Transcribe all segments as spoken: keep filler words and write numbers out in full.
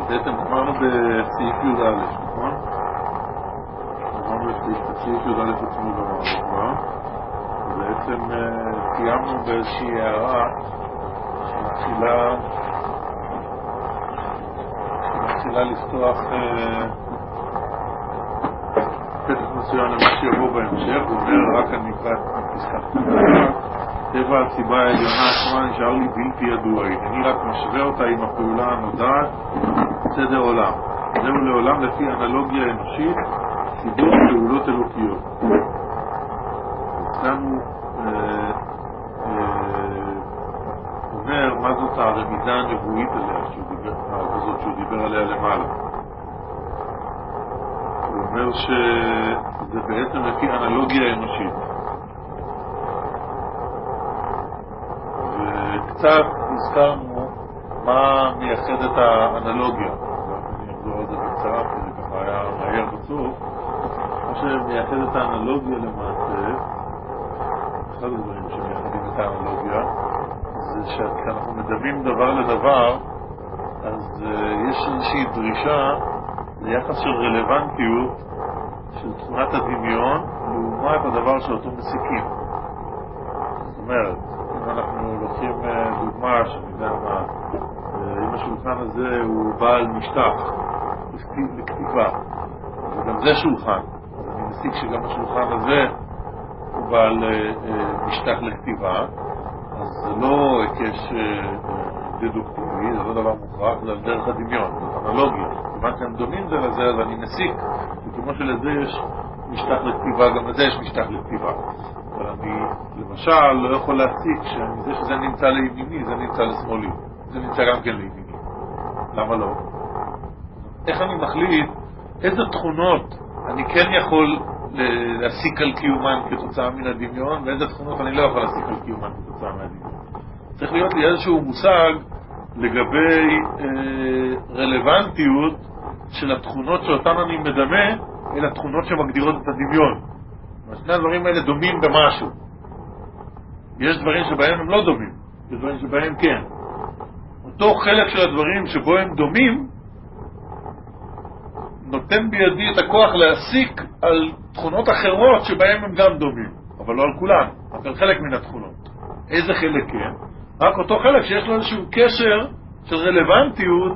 בעצם אמרנו בסעיף י"א, נכון? אמרנו בסעיף י"א עצמו גמרנו כבר. בעצם סיימנו באיזושהי הערה שמתחילה שמתחילה לפתוח פתח מסוים למה שיבוא בהמשך. הוא אומר, רק אני אקרא את פסקת טבע הסיבה העליונה עצמה נשאר לי בלתי ידוע, אני רק משווה אותה עם הפעולה הנודעת, סדר עולם. זהו לעולם לפי אנלוגיה אנושית, סיבות פעולות אלוקיות. כאן הוא אה, אה, אומר מה זאת הרמיזה הנבואית עליה, שהוא דיבר, הזאת שהוא דיבר עליה למעלה. הוא אומר שזה בעצם לפי אנלוגיה אנושית. וקצת הזכרנו מה מייחד את האנלוגיה. אני אחזור על זה בקצרה, כי זה ככה היה מהר בסוף. מה שמייחד את האנלוגיה למעשה, אחד הדברים שמייחדים את האנלוגיה, זה שכשאנחנו מדמים דבר לדבר, אז uh, יש איזושהי דרישה ליחס של רלוונטיות של תכונת הדמיון לעומת הדבר שאותו מסיקים. זאת אומרת, אם אנחנו לוקחים uh, דוגמה שאני יודע מה, uh, אם השולחן הזה הוא בעל משטח לכתיבה, וגם זה שולחן, אז אני מסיק שגם השולחן הזה הוא בעל uh, משטח לכתיבה, אז זה לא היקש uh, דדוקטיבי, זה לא דבר מוכרח, זה על דרך הדמיון, זאת אנלוגיה. כיוון שהם דומים זה לזה, אז אני מסיק, וכמו שלזה יש משטח לכתיבה, גם לזה יש משטח לכתיבה. אבל אני, למשל, לא יכול להסיק שזה שזה נמצא לימיני, זה נמצא לשמאלי. זה נמצא גם כן לימיני. למה לא? איך אני מחליט איזה תכונות אני כן יכול להסיק על קיומן כתוצאה מן הדמיון, ואיזה תכונות אני לא יכול להסיק על קיומן כתוצאה מהדמיון. צריך להיות לי איזשהו מושג לגבי אה, רלוונטיות של התכונות שאותן אני מדמה, אל התכונות שמגדירות את הדמיון. שני הדברים האלה דומים במשהו. יש דברים שבהם הם לא דומים, יש דברים שבהם כן. אותו חלק של הדברים שבו הם דומים, נותן בידי את הכוח להסיק על תכונות אחרות שבהם הם גם דומים, אבל לא על כולן, רק על חלק מן התכונות. איזה חלק כן? רק אותו חלק שיש לו איזשהו קשר של רלוונטיות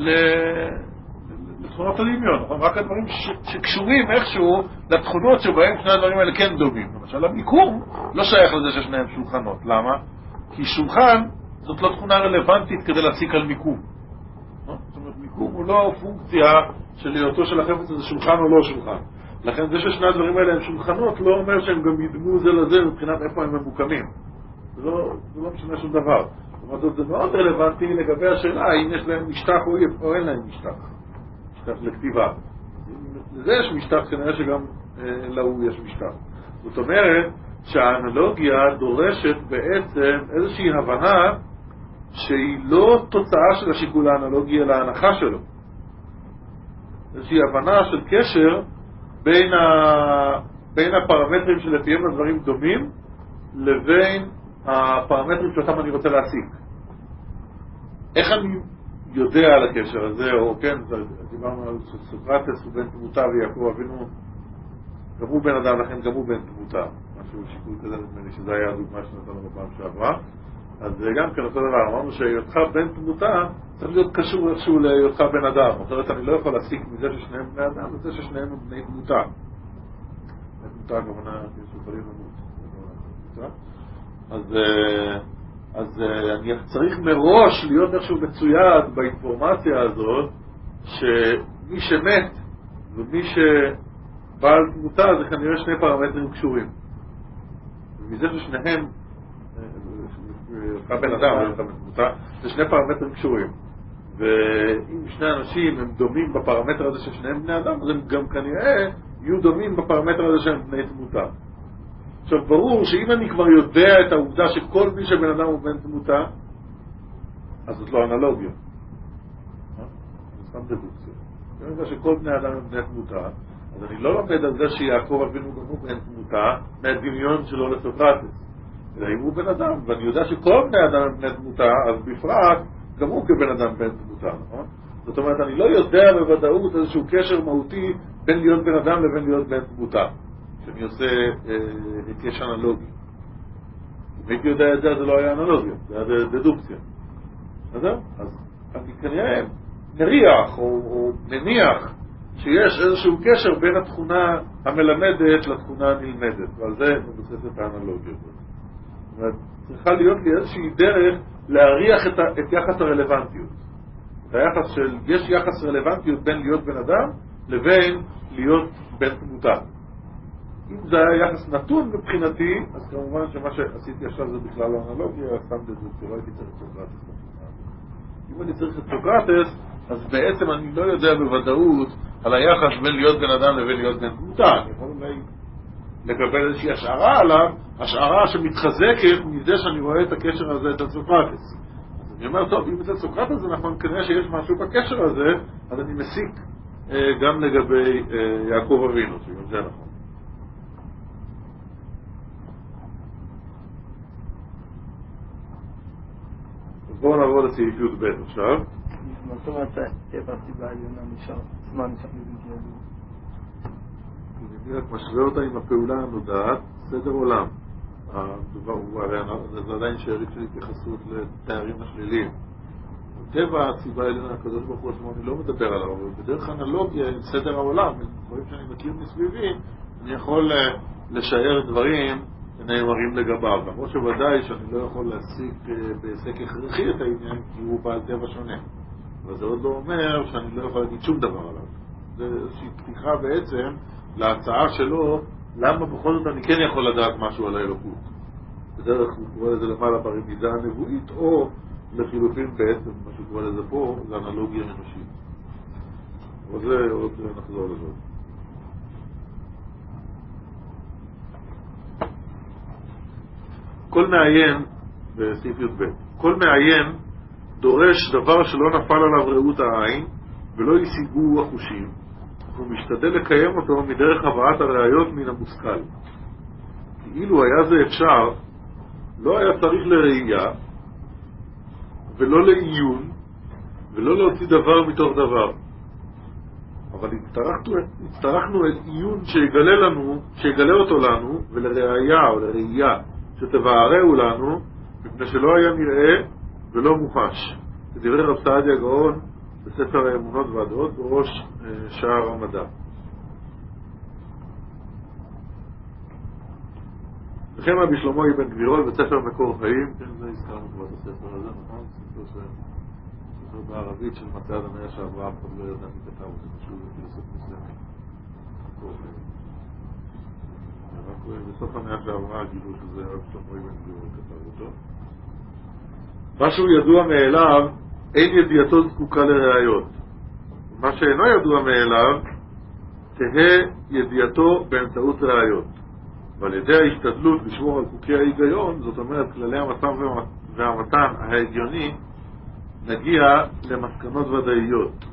לתכונות הדמיון, רק הדברים שקשורים איכשהו לתכונות שבהם שני הדברים האלה כן דומים. למשל, המיקום לא שייך לזה ששניהם שולחנות. למה? כי שולחן זאת לא תכונה רלוונטית כדי להסיק על מיקום. זאת אומרת, מיקום הוא לא פונקציה של היותו של החפץ הזה שולחן או לא שולחן. לכן זה ששני הדברים האלה הם שולחנות לא אומר שהם גם ידמו זה לזה מבחינת איפה הם ממוקמים. זה לא, זה לא משנה שום דבר. זאת אומרת, זה מאוד רלוונטי לגבי השאלה האם יש להם משטח או, או אין להם משטח. משטח לכתיבה. לזה יש משטח, כנראה שגם אה, להוא יש משטח. זאת אומרת שהאנלוגיה דורשת בעצם איזושהי הבנה שהיא לא תוצאה של השיקול האנלוגי אלא ההנחה שלו. איזושהי הבנה של קשר בין, ה... בין הפרמטרים שלפיהם הדברים דומים לבין הפרמטרים שאותם אני רוצה להסיק. איך אני יודע על הקשר הזה, או כן, דיברנו על סוקרטס ובן תמותה ויעקב אבינו, גם הוא בן אדם, לכן גם הוא בן תמותה. משהו שיקול כזה, נדמה לי שזה היה הדוגמה שנתנו בפעם שעברה. אז גם כן אותו דבר, אמרנו שהיותך בן תמותה צריך להיות קשור איכשהו להיותך בן אדם. אחרת אני לא יכול להסיק מזה ששניהם בני אדם, וזה ששניהם בני תמותה. בני תמותה הכוונה שיכולים למות. אז, אז אני צריך מראש להיות איכשהו מצויד באינפורמציה הזאת שמי שמת ומי שבעל תמותה זה כנראה שני פרמטרים קשורים. ומזה ששניהם בן אדם, זה שני פרמטרים קשורים. ואם שני אנשים הם דומים בפרמטר הזה ששניהם בני אדם, אז הם גם כנראה יהיו דומים בפרמטר הזה שהם בני תמותה. עכשיו, ברור שאם אני כבר יודע את העובדה שכל מי שבן אדם הוא בן תמותה, אז זאת לא אנלוגיה. זה סתם דדוקציה. אם אני יודע שכל בני אדם הם בני תמותה, אז אני לא לומד על זה שיעקב אבינו גם הוא בן תמותה מהדמיון שלו לסוקרטס. אלא אם הוא בן אדם, ואני יודע שכל בני אדם הם בני תמותה, אז בפרט גם הוא כבן אדם בן תמותה, נכון? זאת אומרת, אני לא יודע בוודאות איזשהו קשר מהותי בין להיות בן אדם לבין להיות בן דמותה, שאני עושה היקש אנלוגי. אם הייתי יודע את זה, זה לא היה אנלוגיה, זה היה דדוקציה. אז אני כנראה נריח או, או מניח שיש איזשהו קשר בין התכונה המלמדת לתכונה הנלמדת, ועל זה מבוססת האנלוגיה. זאת אומרת, צריכה להיות לי איזושהי דרך להריח את, ה, את יחס הרלוונטיות. את היחס של, יש יחס רלוונטיות בין להיות בן אדם לבין להיות בן דמותה. אם זה היה יחס נתון מבחינתי, אז כמובן שמה שעשיתי עכשיו זה בכלל לא אנלוגיה, סתם דדוקציה, לא הייתי צריך את סוקרטס. אם אני צריך את סוקרטס, אז בעצם אני לא יודע בוודאות על היחס בין להיות בן אדם לבין להיות בן דמותה. אני יכול אולי לקבל איזושהי השערה עליו, השערה שמתחזקת מזה שאני רואה את הקשר הזה אצל סוקרטס. אז אני אומר, טוב, אם אצל סוקרטס זה נכון, כנראה שיש משהו בקשר הזה, אז אני מסיק אה, גם לגבי אה, יעקב אבינו, שגם זה נכון. אז בואו נעבור לסעיף י"ב עכשיו. מה זאת אומרת, טבע הסיבה העליונה נשאר זמן שאנחנו יודעים אני רק משווה אותה עם הפעולה הנודעת, סדר עולם. הדבר הוא, הרי זה עדיין שארית של התייחסות לתארים השליליים. טבע הסיבה העליונה, הקדוש ברוך הוא עצמו, אני לא מדבר עליו, אבל בדרך אנלוגיה עם סדר העולם, עם דברים שאני מכיר מסביבי, אני יכול לשער דברים שנאמרים לגביו. למרות שוודאי שאני לא יכול להסיק בהיסק הכרחי את העניין, כי הוא בעל טבע שונה. אבל זה עוד לא אומר שאני לא יכול להגיד שום דבר עליו. זה איזושהי פתיחה בעצם להצעה שלו, למה בכל זאת אני כן יכול לדעת משהו על האלוקות. בדרך הוא קורא לזה למעלה ברמיזה הנבואית, או לחילופין בעצם, מה שהוא קורא לזה פה, זה אנלוגיה אנושית. אבל זה עוד נחזור לזה. כל מעיין, בסעיף י"ב, כל מעיין דורש דבר שלא נפל עליו ראות העין ולא ישיגו החושים, הוא משתדל לקיים אותו מדרך הבאת הראיות מן המושכל. כאילו היה זה אפשר, לא היה צריך לראייה ולא לעיון ולא להוציא דבר מתוך דבר. אבל הצטרכנו, הצטרכנו את עיון שיגלה לנו, שיגלה אותו לנו, ולראייה או לראייה שתבערהו לנו, מפני שלא היה נראה ולא מוחש. כדברי רב סעדיה גאון בספר האמונות והדעות בראש שער המדע. וכן רבי שלמה אבן גבירול בספר מקור חיים, כן, זה הזכרנו כבר את הספר הזה, נכון? ספר בערבית של מצד המאה שעברה, אף אחד לא יודע מי כתב אותו, משהו לפילוסוף מוסלמי. מקור חיים. רק בסוף המאה שעברה גילו שזה רבי שלמה אבן גבירול כתב אותו. משהו ידוע מאליו, אין ידיעתו זקוקה לראיות. מה שאינו ידוע מאליו, תהא ידיעתו באמצעות ראיות. ועל ידי ההשתדלות לשמור על חוקי ההיגיון, זאת אומרת כללי המצב והמתן ההגיוני, נגיע למסקנות ודאיות.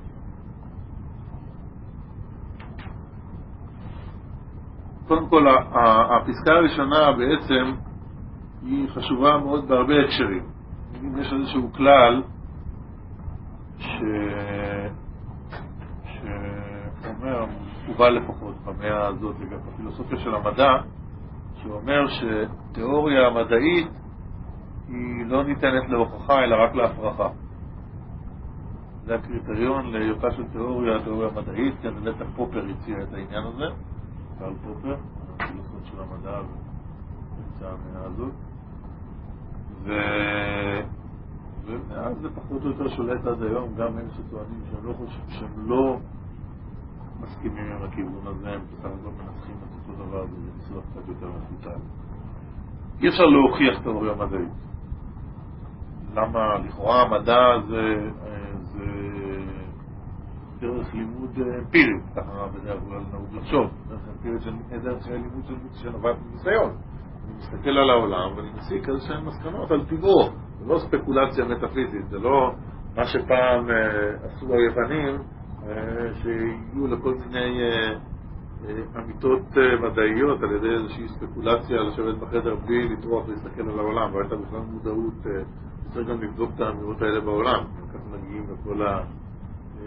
קודם כל, הפסקה הראשונה בעצם היא חשובה מאוד בהרבה הקשרים. אם יש איזשהו כלל ש... שאומר, מקובל לפחות במאה הזאת לגבי הפילוסופיה של המדע, שאומר שתיאוריה המדעית היא לא ניתנת להוכחה אלא רק להפרחה. זה הקריטריון להיותה של תיאוריה, התיאוריה המדעית, כי אני בטח פופר הציע את העניין הזה, קרל פופר, הפילוסוף של המדע ונמצא המאה הזאת. ו... ומאז זה פחות או יותר שולט עד היום, גם הם שטוענים שהם לא חושבים, שהם לא מסכימים עם הכיוון הזה, הם בסך הכל מנסחים את אותו דבר, וזה ניסוח קצת יותר מפותל. אי אפשר להוכיח תיאוריה מדעית. למה לכאורה המדע זה, זה דרך לימוד אמפירית, ככה בדרך כלל נהוג לחשוב, דרך אמפירית של דרך לימוד שנובעת מניסיון. אני מסתכל על העולם ואני מסיק איזה שהן מסקנות על טבעו. זה לא ספקולציה מטאפיזית, זה לא מה שפעם אה, עשו היוונים, אה, שהגיעו לכל מיני אה, אה, אמיתות אה, מדעיות על ידי איזושהי ספקולציה לשבת בחדר בלי לטרוח להסתכל על העולם, והייתה בכלל מודעות, אה, צריך גם לבדוק את האמירות האלה בעולם, כך מגיעים לכל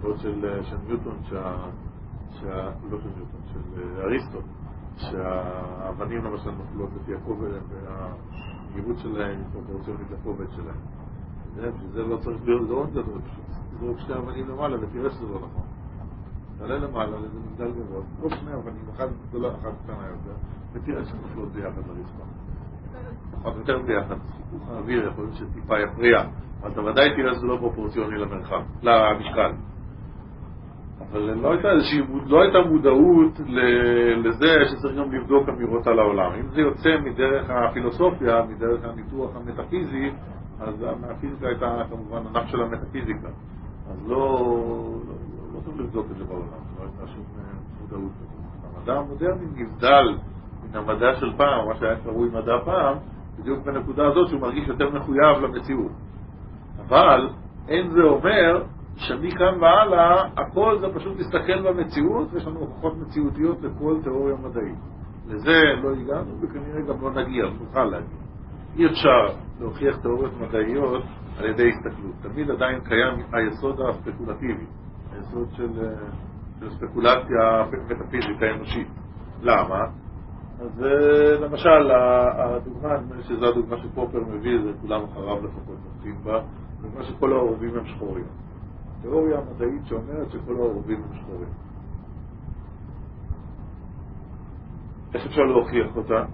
בעוד של, של ניוטון, שה, שה, לא של ניוטון, של אריסטו, שהאבנים למשל נופלות לפי הכובד והמהירות שלהם היא פרופורציונית לכובד שלהם. שזה לא צריך להיות גאון גדול, פשוט תזרוק שתי אבנים למעלה ותראה שזה לא נכון. תעלה למעלה לאיזה מגדל גבוה, כל שני אבנים, אחת גדולה, אחת קטנה יותר, ותראה שנופלות ביחד לרצפה. פחות יותר ביחד, חיכוך האוויר יכול להיות שטיפה יפריע, אבל אתה ודאי תראה שזה לא פרופורציוני למרחב, למשקל. אבל לא הייתה איזושהי, לא הייתה מודעות לזה שצריך גם לבדוק אמירות על העולם. אם זה יוצא מדרך הפילוסופיה, מדרך הניתוח המטאפיזי, אז הפיזיקה הייתה כמובן ענף של המטאפיזיקה. אז לא, לא, לא צריך לבדוק את זה בעולם, לא הייתה שום מודעות. המדע המודרני נבדל מן המדע של פעם, מה שהיה קרוי מדע פעם, בדיוק בנקודה הזאת שהוא מרגיש יותר מחויב למציאות. אבל אין זה אומר שמכאן והלאה הכל זה פשוט להסתכל במציאות, ויש לנו הוכחות מציאותיות לכל תיאוריה מדעית. לזה לא הגענו וכנראה גם לא נגיע, נוכל להגיע. אי אפשר להוכיח תיאוריות מדעיות על ידי הסתכלות. תמיד עדיין קיים היסוד הספקולטיבי, היסוד של, של ספקולציה מטאפיזית האנושית. למה? אז למשל, הדוגמה, שזו הדוגמה שפופר מביא, זה כולם אחריו לפחות נותנים בה, דוגמה שכל העורבים הם שחורים. תיאוריה מדעית שאומרת שכל העורבים הם שחורים. איך אפשר להוכיח אותה?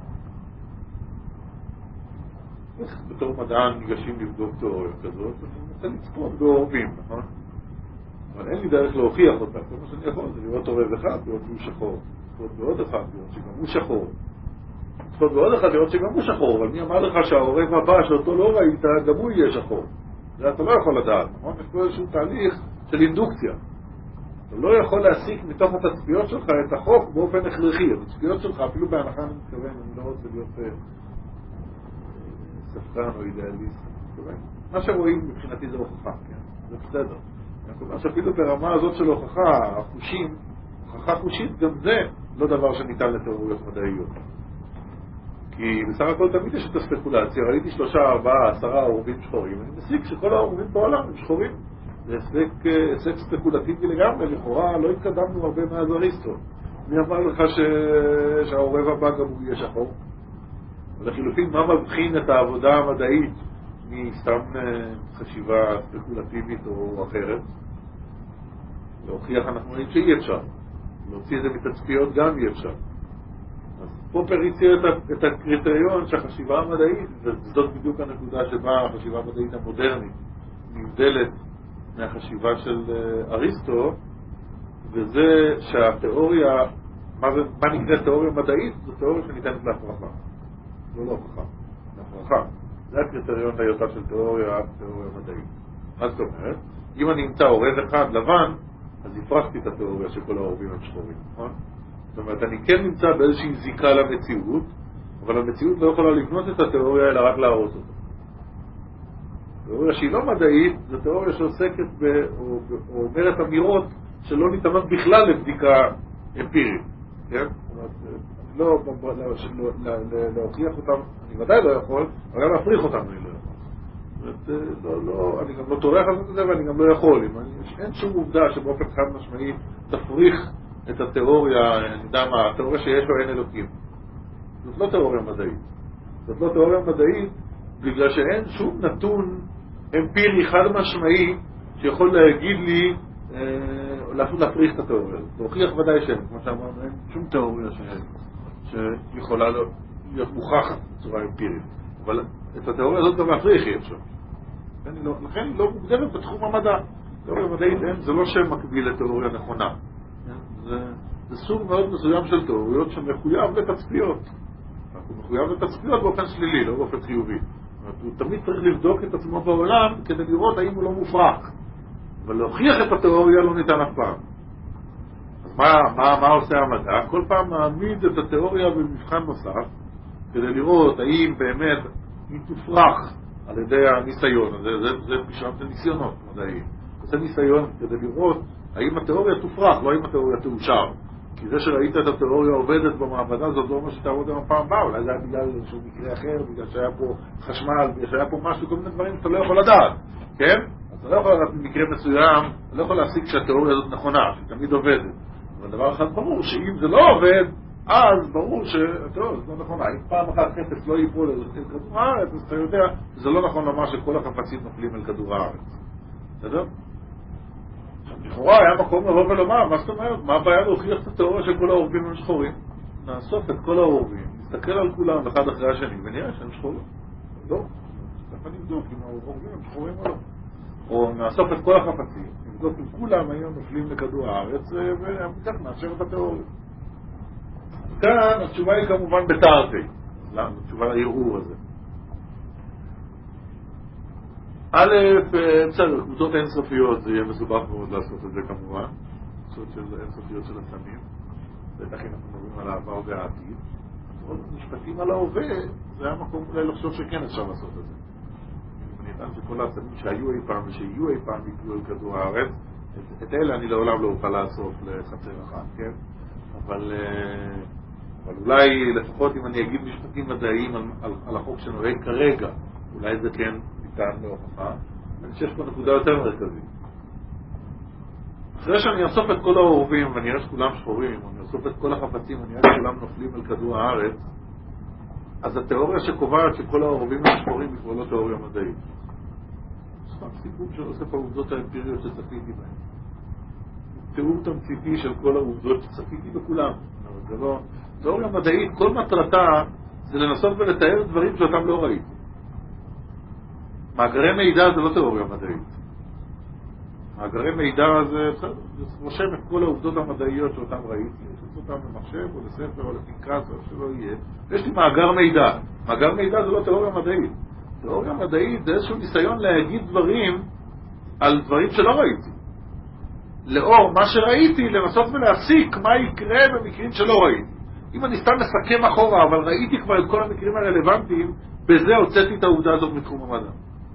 איך בתור מדען ניגשים לבדוק תיאוריה כזאת? אני רוצה לצפות בעורבים, נכון? אבל אין לי דרך להוכיח אותה. כל מה שאני יכול זה לראות עורב אחד, לראות שהוא שחור. לצפות בעוד אחד, לראות שגם הוא שחור. לצפות בעוד אחד, לראות שגם הוא שחור. אבל מי אמר לך שהעורב הבא שאותו לא ראית, גם הוא יהיה שחור? זה אתה לא יכול לדעת, נכון? יש פה איזשהו תהליך של אינדוקציה. אתה לא יכול להסיק מתוך התצפיות שלך את החוק באופן הכרחי. התצפיות שלך, אפילו בהנחה אני מתכוון, אני לא רוצה להיות ספקן או אידאליסט. מה שרואים מבחינתי זה הוכחה, כן? זה בסדר. כלומר שאפילו ברמה הזאת של הוכחה, החושים, הוכחה חושית, גם זה לא דבר שניתן לתיאוריות מדעיות. כי בסך הכל תמיד יש את הספקולציה, ראיתי שלושה, ארבעה, עשרה עורבים שחורים, אני מסיק שכל העורבים בעולם הם שחורים. זה היסק ספקולטיבי לגמרי, לכאורה לא התקדמנו הרבה מאז אריסטו. מי אמר לך ש... שהעורב הבא גם הוא יהיה שחור? ולחילופין, מה מבחין את העבודה המדעית מסתם חשיבה ספקולטיבית או אחרת? להוכיח אנחנו רואים שאי אפשר. להוציא את זה מתצפיות גם אי אפשר. אז פופר הציע את הקריטריון שהחשיבה המדעית, וזאת בדיוק הנקודה שבה החשיבה המדעית המודרנית נבדלת מהחשיבה של אריסטו, וזה שהתיאוריה, מה, מה נקרא תיאוריה מדעית? זו תיאוריה שניתנת להפרחה. לא להוכחה, להפרחה. זה הקריטריון להיותה של תיאוריה, תיאוריה מדעית. מה זאת אומרת? אם אני אמצא עורב אחד לבן, אז הפרחתי את התיאוריה שכל העורבים הם שחורים, נכון? זאת אומרת, אני כן נמצא באיזושהי זיקה למציאות, אבל המציאות לא יכולה לבנות את התיאוריה, אלא רק להרוס אותה. תיאוריה שהיא לא מדעית, זו תיאוריה שעוסקת ב, או, או אומרת אמירות שלא ניתנות בכלל לבדיקה אמפירית, כן? זאת אומרת, אני לא, לא, לא, להוכיח אותם, אני ודאי לא יכול, אבל גם להפריך אותם אני לא יכול. זאת אומרת, לא, לא, אני גם לא טורח לעשות את זה ואני גם לא יכול. אני, אין שום עובדה שבאופן חד משמעי תפריך את התיאוריה, אני יודע מה, התיאוריה שיש או אין אלוקים. זאת לא תיאוריה מדעית. זאת לא תיאוריה מדעית בגלל שאין שום נתון אמפירי חד משמעי שיכול להגיד לי אה, להפריך את התיאוריה הזאת. להוכיח ודאי שאין, כמו שאמרנו, אין שום תיאוריה ש... שיכולה להיות מוכחת בצורה אמפירית. אבל את התיאוריה הזאת גם להפריך אי אפשר. לכן היא לא מוגדרת בתחום המדע. תיאוריה מדעית אין, זה לא שם מקביל לתיאוריה נכונה. זה, זה סוג מאוד מסוים של תיאוריות שמחויב לתצפיות. הוא מחויב לתצפיות באופן שלילי, לא באופן חיובי. הוא תמיד צריך לבדוק את עצמו בעולם כדי לראות האם הוא לא מופרך. אבל להוכיח את התיאוריה לא ניתן אף פעם. אז מה, מה, מה עושה המדע? כל פעם מעמיד את התיאוריה במבחן נוסף כדי לראות האם באמת היא תופרך על ידי הניסיון. זה, זה, זה בשלב של ניסיונות מדעיים. זה ניסיון כדי לראות האם התיאוריה תופרך, לא האם התיאוריה תאושר. כי זה שראית את התיאוריה עובדת במעבדה, זאת לא אומר שתעבוד גם הפעם הבאה, אולי זה היה בגלל איזשהו מקרה אחר, בגלל שהיה פה חשמל, בגלל שהיה פה משהו, כל מיני דברים שאתה לא יכול לדעת, כן? אז אתה לא יכול, במקרה מסוים, אתה לא יכול להסיק שהתיאוריה הזאת נכונה, שהיא תמיד עובדת. אבל דבר אחד ברור, שאם זה לא עובד, אז ברור שהתיאוריה הזאת לא נכונה. אם פעם אחת חפץ לא ייפול על כדור הארץ, אז אתה יודע שזה לא נכון לומר שכל החפצים נופלים על כדור הארץ. בסדר? לכאורה היה מקום לבוא ולומר, מה זאת אומרת? מה הבעיה להוכיח את התיאוריה של כל העורבים הם שחורים? נאסוף את כל העורבים, נסתכל על כולם אחד אחרי השני, ונראה שהם שחורים. לא, צריך נבדוק אם העורבים הם שחורים או לא. או נאסוף את כל החפצים, נבדוק אם כולם היום נופלים לכדור הארץ, וכך נאשר את התיאוריה. כאן התשובה היא כמובן בתרתי. למה? התשובה לערעור הזה. א', בסדר, קבוצות אינסופיות, זה יהיה מסובך מאוד לעשות את זה כמובן. קבוצות של אינסופיות של הסמים. בטח אם אנחנו מדברים על העבר והעתיד. עוד משפטים על ההווה, זה היה מקום אולי לחשוב שכן אפשר לעשות את זה. אני נטען שכל העצמים שהיו אי פעם ושיהיו אי פעם יקרו על כדור הארץ, את, את אלה אני לעולם לא אוכל לעשות לחצר אחת, כן? אבל, אבל אולי לפחות אם אני אגיד משפטים מדעיים על, על, על החוק שנוהג כרגע, אולי זה כן ניתן להוכחה. אני חושב פה נקודה יותר מרכזית. אחרי שאני אאסוף את כל העורבים ואני אראה שכולם שחורים, או אני אאסוף את כל החפצים ואני אראה שכולם נופלים על כדור הארץ, אז התיאוריה שקובעת שכל העורבים הם שחורים היא כבר לא תיאוריה מדעית. סתם סיפור של אוסף העובדות האמפיריות שצפיתי בהן. תיאור תמציתי של כל העובדות שצפיתי בכולם. זה לא... תיאוריה מדעית, כל מטרתה זה לנסות ולתאר דברים שאותם לא ראיתי. מאגרי מידע זה לא תיאוריה מדעית. מאגרי מידע זה, זה רושם את כל העובדות המדעיות שאותם ראיתי, יש אותם למחשב או לספר או לפנקס או שלא יהיה. יש לי מאגר מידע. מאגר מידע זה לא תיאוריה מדעית. תיאוריה מדעית זה איזשהו ניסיון להגיד דברים על דברים שלא ראיתי. לאור מה שראיתי, לנסות ולהסיק מה יקרה במקרים שלא ראיתי. אם אני סתם מסכם אחורה, אבל ראיתי כבר את כל המקרים הרלוונטיים, בזה הוצאתי את העובדה הזאת מתחום המדע.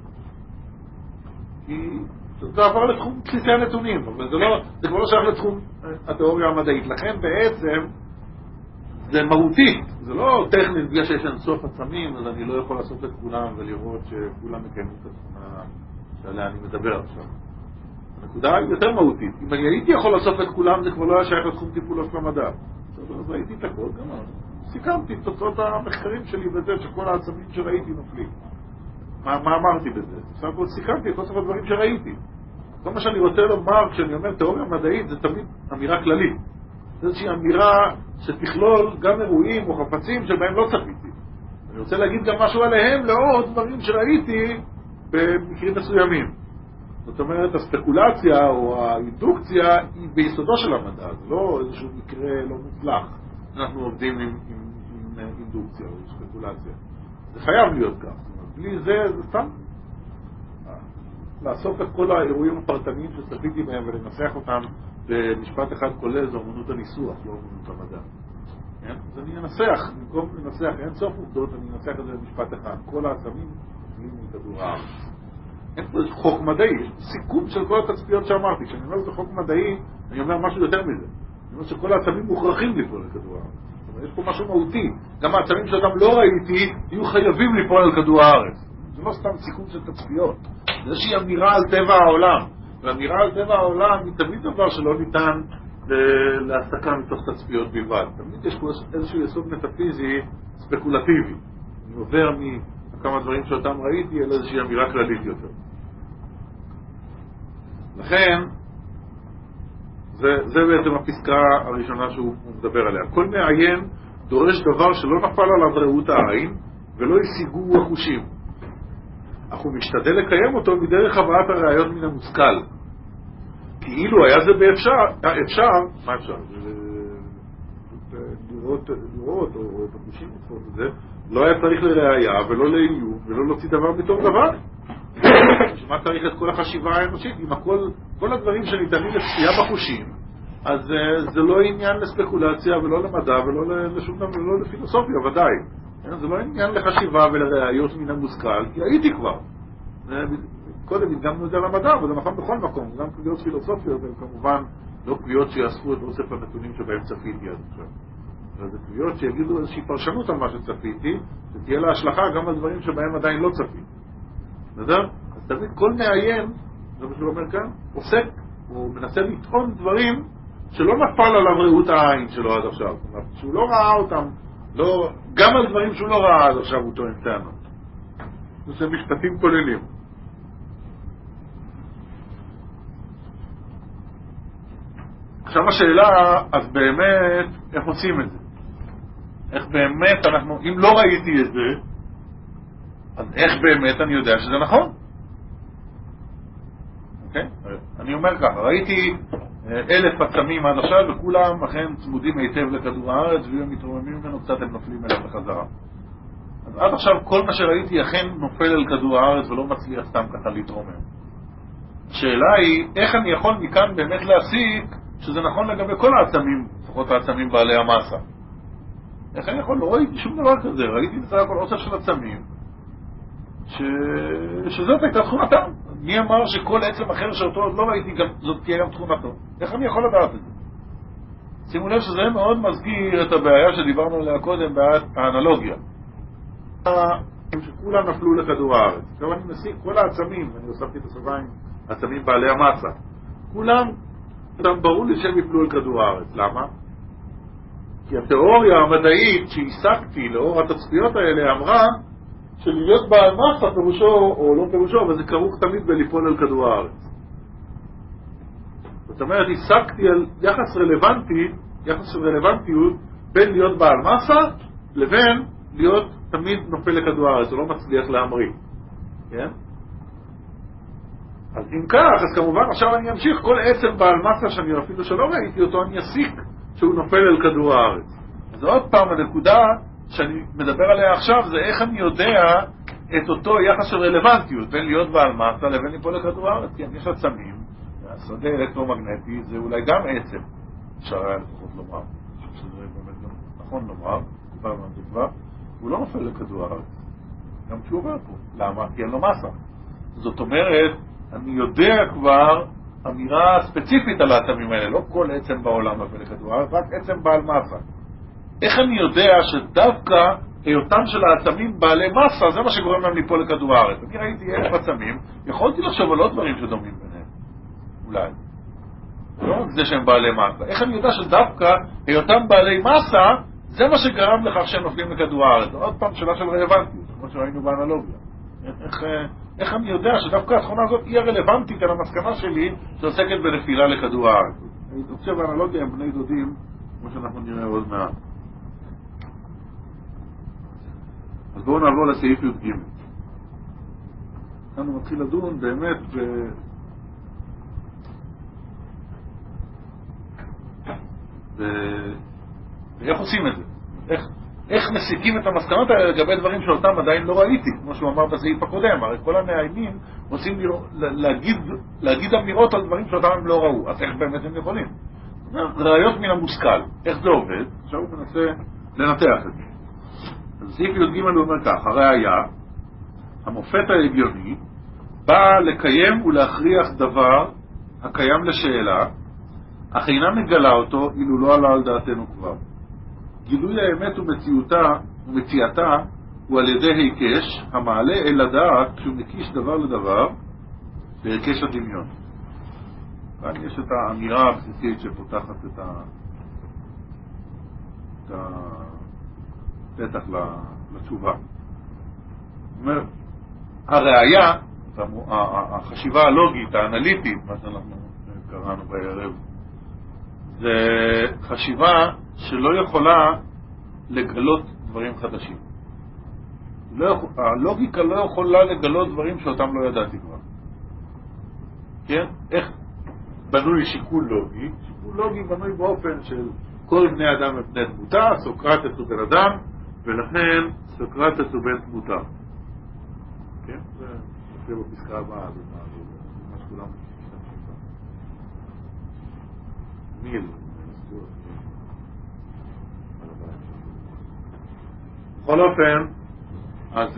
כי זה עבר לתחום בסיסי הנתונים, אבל זה, לא, זה כבר לא שייך לתחום התיאוריה המדעית. לכן בעצם זה מהותית, זה לא טכנית, בגלל שיש אינסוף עצמים, אז אני לא יכול לעשות את כולם ולראות שכולם מקיימים את התחומה שעליה אני מדבר עכשיו. הנקודה היא יותר מהותית. אם אני הייתי יכול לעשות את כולם, זה כבר לא היה שייך לתחום טיפולו של המדע. אז ראיתי את הכל, גם סיכמתי את תוצאות המחקרים שלי בזה שכל העצמים שראיתי נופלים. מה, מה אמרתי בזה? בסך הכל סיכמתי את אוסף הדברים שראיתי. כל מה שאני רוצה לומר כשאני אומר תיאוריה מדעית זה תמיד אמירה כללית. זו איזושהי אמירה שתכלול גם אירועים או חפצים שבהם לא צפיתי. אני רוצה להגיד גם משהו עליהם לאור דברים שראיתי במקרים מסוימים. זאת אומרת, הספקולציה או האינדוקציה היא ביסודו של המדע, זה לא איזשהו מקרה לא מוצלח. אנחנו עובדים עם, עם, עם אינדוקציה או ספקולציה. זה חייב להיות כך. בלי זה, זה סתם לאסוף את כל האירועים הפרטניים שצפיתי בהם ולנסח אותם במשפט אחד כולל, זה אומנות הניסוח, לא אומנות המדע. כן? אז אני אנסח, במקום לנסח אין סוף עובדות, אני אנסח את זה במשפט אחד. כל העצמים נהיים מכדור הארץ. אין פה חוק מדעי, יש סיכום של כל התצפיות שאמרתי. כשאני אומר שזה חוק מדעי, אני אומר משהו יותר מזה. אני אומר שכל העצמים מוכרחים ליפול על כדור הארץ. זאת אומרת, יש פה משהו מהותי. גם העצמים שאותם לא ראיתי, יהיו חייבים ליפול על כדור הארץ. זה לא סתם סיכום של תצפיות. זה איזושהי אמירה על טבע העולם. ואמירה על טבע העולם היא תמיד דבר שלא ניתן להסתקה מתוך תצפיות בלבד. תמיד יש פה איזשהו יסוד מטאפיזי ספקולטיבי. אני עובר מכמה דברים שאותם ראיתי אל איזושהי אמירה כללית יותר. לכן, זה, זה בעצם הפסקה הראשונה שהוא מדבר עליה. כל מעיין דורש דבר שלא נפל עליו ראות העין ולא השיגו החושים. אך הוא משתדל לקיים אותו מדרך הבאת הראיות מן המושכל. כאילו היה זה באפשר, אפשר, מה אפשר? לראות, לראות או בחושים לתפוס את זה, לא היה צריך לראיה ולא לאיום ולא להוציא דבר מתוך דבר. שמה צריך את כל החשיבה האנושית? אם הכל, כל הדברים שניתנים לצפייה בחושים, אז זה לא עניין לספקולציה ולא למדע ולא לשום דבר, ולא לפילוסופיה, ודאי. זה לא עניין לחשיבה ולראיות מן המושכל, כי הייתי כבר. קודם הדגמנו את זה למדע, וזה נכון בכל מקום, גם קביעות פילוסופיות, וכמובן לא קביעות שיאספו את אוסף הנתונים שבהם צפיתי עד עכשיו. זה קביעות שיגידו איזושהי פרשנות על מה שצפיתי, שתהיה לה השלכה גם על דברים שבהם עדיין לא צפיתי. בסדר? אז תמיד כל מעיין זה מה שהוא אומר כאן, עוסק, הוא מנסה לטעון דברים שלא נפל עליו ראות העין שלו עד עכשיו, זאת אומרת, שהוא לא ראה אותם, לא, גם על דברים שהוא לא ראה עד עכשיו הוא טוען טענות. זה משפטים כוללים. עכשיו השאלה, אז באמת, איך עושים את זה? איך באמת אנחנו, אם לא ראיתי את זה, אז איך באמת אני יודע שזה נכון? אוקיי? אני אומר ככה, ראיתי אלף עצמים עד עכשיו, וכולם אכן צמודים היטב לכדור הארץ, ואם הם מתרוממים ממנו, קצת הם נופלים אליו בחזרה. אז עד עכשיו כל מה שראיתי אכן נופל אל כדור הארץ, ולא מצליח סתם ככה להתרומם. השאלה היא, איך אני יכול מכאן באמת להסיק שזה נכון לגבי כל העצמים, לפחות העצמים בעלי המסה. איך אני יכול? לא ראיתי שום דבר כזה, ראיתי בסך הכל אוסף של עצמים, ש... שזאת הייתה תכונתם. מי אמר שכל עצם אחר שאותו עוד לא ראיתי, גם... זאת תהיה גם תכונתו? איך אני יכול לדעת את זה? שימו לב שזה מאוד מזכיר את הבעיה שדיברנו עליה קודם, בעיית האנלוגיה. שכולם נפלו לכדור הארץ. עכשיו אני מסיק, כל העצמים, אני הוספתי את הסביים, העצמים בעלי המסה, כולם, כולם ברור לי שהם יפלו לכדור הארץ. למה? כי התיאוריה המדעית שהסקתי לאור התצפיות האלה אמרה שלהיות בעל מסה פירושו, או לא פירושו, אבל זה כרוך תמיד בליפול על כדור הארץ. זאת אומרת, הסקתי על יחס רלוונטי, יחס של רלוונטיות בין להיות בעל מסה לבין להיות תמיד נופל לכדור הארץ, הוא לא מצליח להמריא. כן? אז אם כך, אז כמובן עכשיו אני אמשיך, כל עצם בעל מסה שאני אפילו שלא ראיתי אותו, אני אסיק שהוא נופל אל כדור הארץ. אז עוד פעם, הנקודה שאני מדבר עליה עכשיו, זה איך אני יודע את אותו יחס של רלוונטיות, בין להיות בעל מסה לבין ליפול לכדור הארץ. כי יש עצמים, השדה אלקטרומגנטי זה אולי גם עצם, אפשר היה לפחות לומר, שזה באמת גם נכון לומר, דיברנו על זה כבר, הוא לא נופל לכדור הארץ, גם כשהוא עובר פה. למה? כי אין לו מסה. זאת אומרת, אני יודע כבר אמירה ספציפית על העצמים האלה, לא כל עצם בעולם נופל לכדור הארץ, רק עצם בעל מסה. איך אני יודע שדווקא היותם של העצמים בעלי מסה, זה מה שגורם להם ליפול לכדור הארץ? אני ראיתי אלף עצמים, יכולתי לחשוב על עוד דברים שדומים ביניהם, אולי. לא רק זה שהם בעלי מסה. איך אני יודע שדווקא היותם בעלי מסה, זה מה שגרם לכך שהם נופלים לכדור הארץ? עוד פעם שאלה של רלוונטיות, כמו שראינו באנלוגיה. איך, איך אני יודע שדווקא התכונה הזאת היא הרלוונטית על המסקנה שלי שעוסקת בנפילה לכדור הארץ? אני חושב באנלוגיה הם בני דודים, כמו שאנחנו נראה עוד מעט. אז בואו נעבור לסעיף י"ג. כאן הוא מתחיל לדון באמת ב... ב... ואיך עושים את זה? איך, איך מסיקים את המסקנות האלה לגבי דברים שאותם עדיין לא ראיתי, כמו שהוא אמר בסעיף הקודם. הרי כל המאיימים רוצים להגיד, להגיד אמירות על דברים שאותם הם לא ראו, אז איך באמת הם יכולים? ראיות מן המושכל. איך זה עובד? עכשיו הוא מנסה לנתח את זה. אז סעיף י"ג הוא אומר כך, הראיה, המופת ההגיוני, בא לקיים ולהכריח דבר הקיים לשאלה, אך אינה מגלה אותו אילו לא עלה על דעתנו כבר. גילוי האמת ומציאותה ומציאתה הוא על ידי היקש המעלה אל הדעת כשהוא מקיש דבר לדבר בהיקש הדמיון. כאן יש את האמירה הבסיסית שפותחת את, ה... את הפתח לתשובה. זאת אומרת, הראיה, החשיבה הלוגית, האנליטית, מה שאנחנו קראנו בערב, זה חשיבה שלא יכולה לגלות דברים חדשים. לא יכול, הלוגיקה לא יכולה לגלות דברים שאותם לא ידעתי כבר. כן? איך בנוי שיקול לוגי? שיקול לוגי בנוי באופן של כל בני אדם הם בני דמותה, סוקרטס הוא בן אדם, ולכן סוקרטס הוא בן דמותה. כן? זה מופיע בפסקה הבאה, זה מה שכולם משתמשים בה. מיל. בכל אופן, אז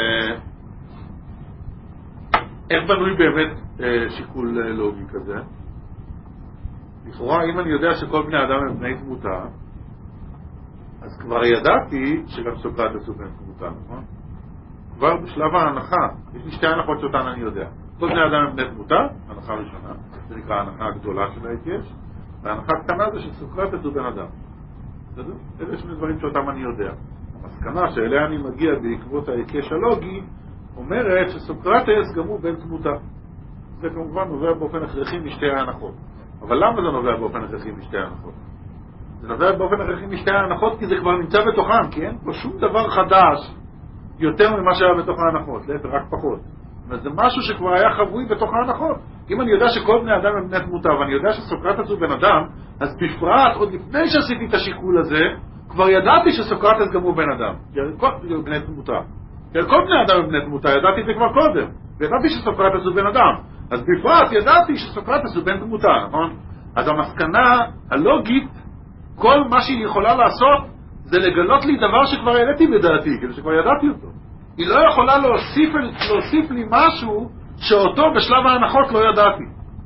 איך בנוי באמת שיקול לוגי כזה? לכאורה, אם אני יודע שכל בני אדם הם בני דמותה, אז כבר ידעתי שגם סוקרטס הוא בן דמותה, נכון? כבר בשלב ההנחה, יש לי שתי הנחות שאותן אני יודע. כל בני אדם הם בני תמותה, הנחה ראשונה, זה נקרא ההנחה הגדולה של ההיקש, וההנחה הקטנה זה שסוקרטס הוא בן אדם. אלה שני דברים שאותם אני יודע. המסקנה שאליה אני מגיע בעקבות ההיקש הלוגי, אומרת שסוקרטס גם הוא בן תמותה. זה כמובן נובע באופן הכרחי משתי ההנחות. אבל למה זה נובע באופן הכרחי משתי ההנחות? זה נובע באופן הכרחי משתי ההנחות כי זה כבר נמצא בתוכם, כי אין פה שום דבר חדש יותר ממה שהיה בתוך ההנחות, להפך, רק פחות. זה משהו שכבר היה חבוי בתוך ההנחות. אם אני יודע שכל בני אדם הם בני תמותה, ואני יודע שסוקרטס הוא בן אדם, אז בפרט, עוד לפני שעשיתי את השיקול הזה, כבר ידעתי שסוקרטס גם הוא בן אדם. כל בני תמותה. כל בני אדם הם בני תמותה, ידעתי את זה כבר קודם. וידעתי שסוקרטס הוא בן אדם. אז בפרט ידעתי שסוקרטס הוא בן תמותה, נכון? אז המסקנה הלוגית, כל מה שהיא יכולה לעשות, זה לגלות לי דבר שכבר העליתי בדעתי, כאילו שכבר ידעתי אותו. היא לא יכולה להוסיף, להוסיף לי משהו שאותו בשלב ההנחות לא ידעתי.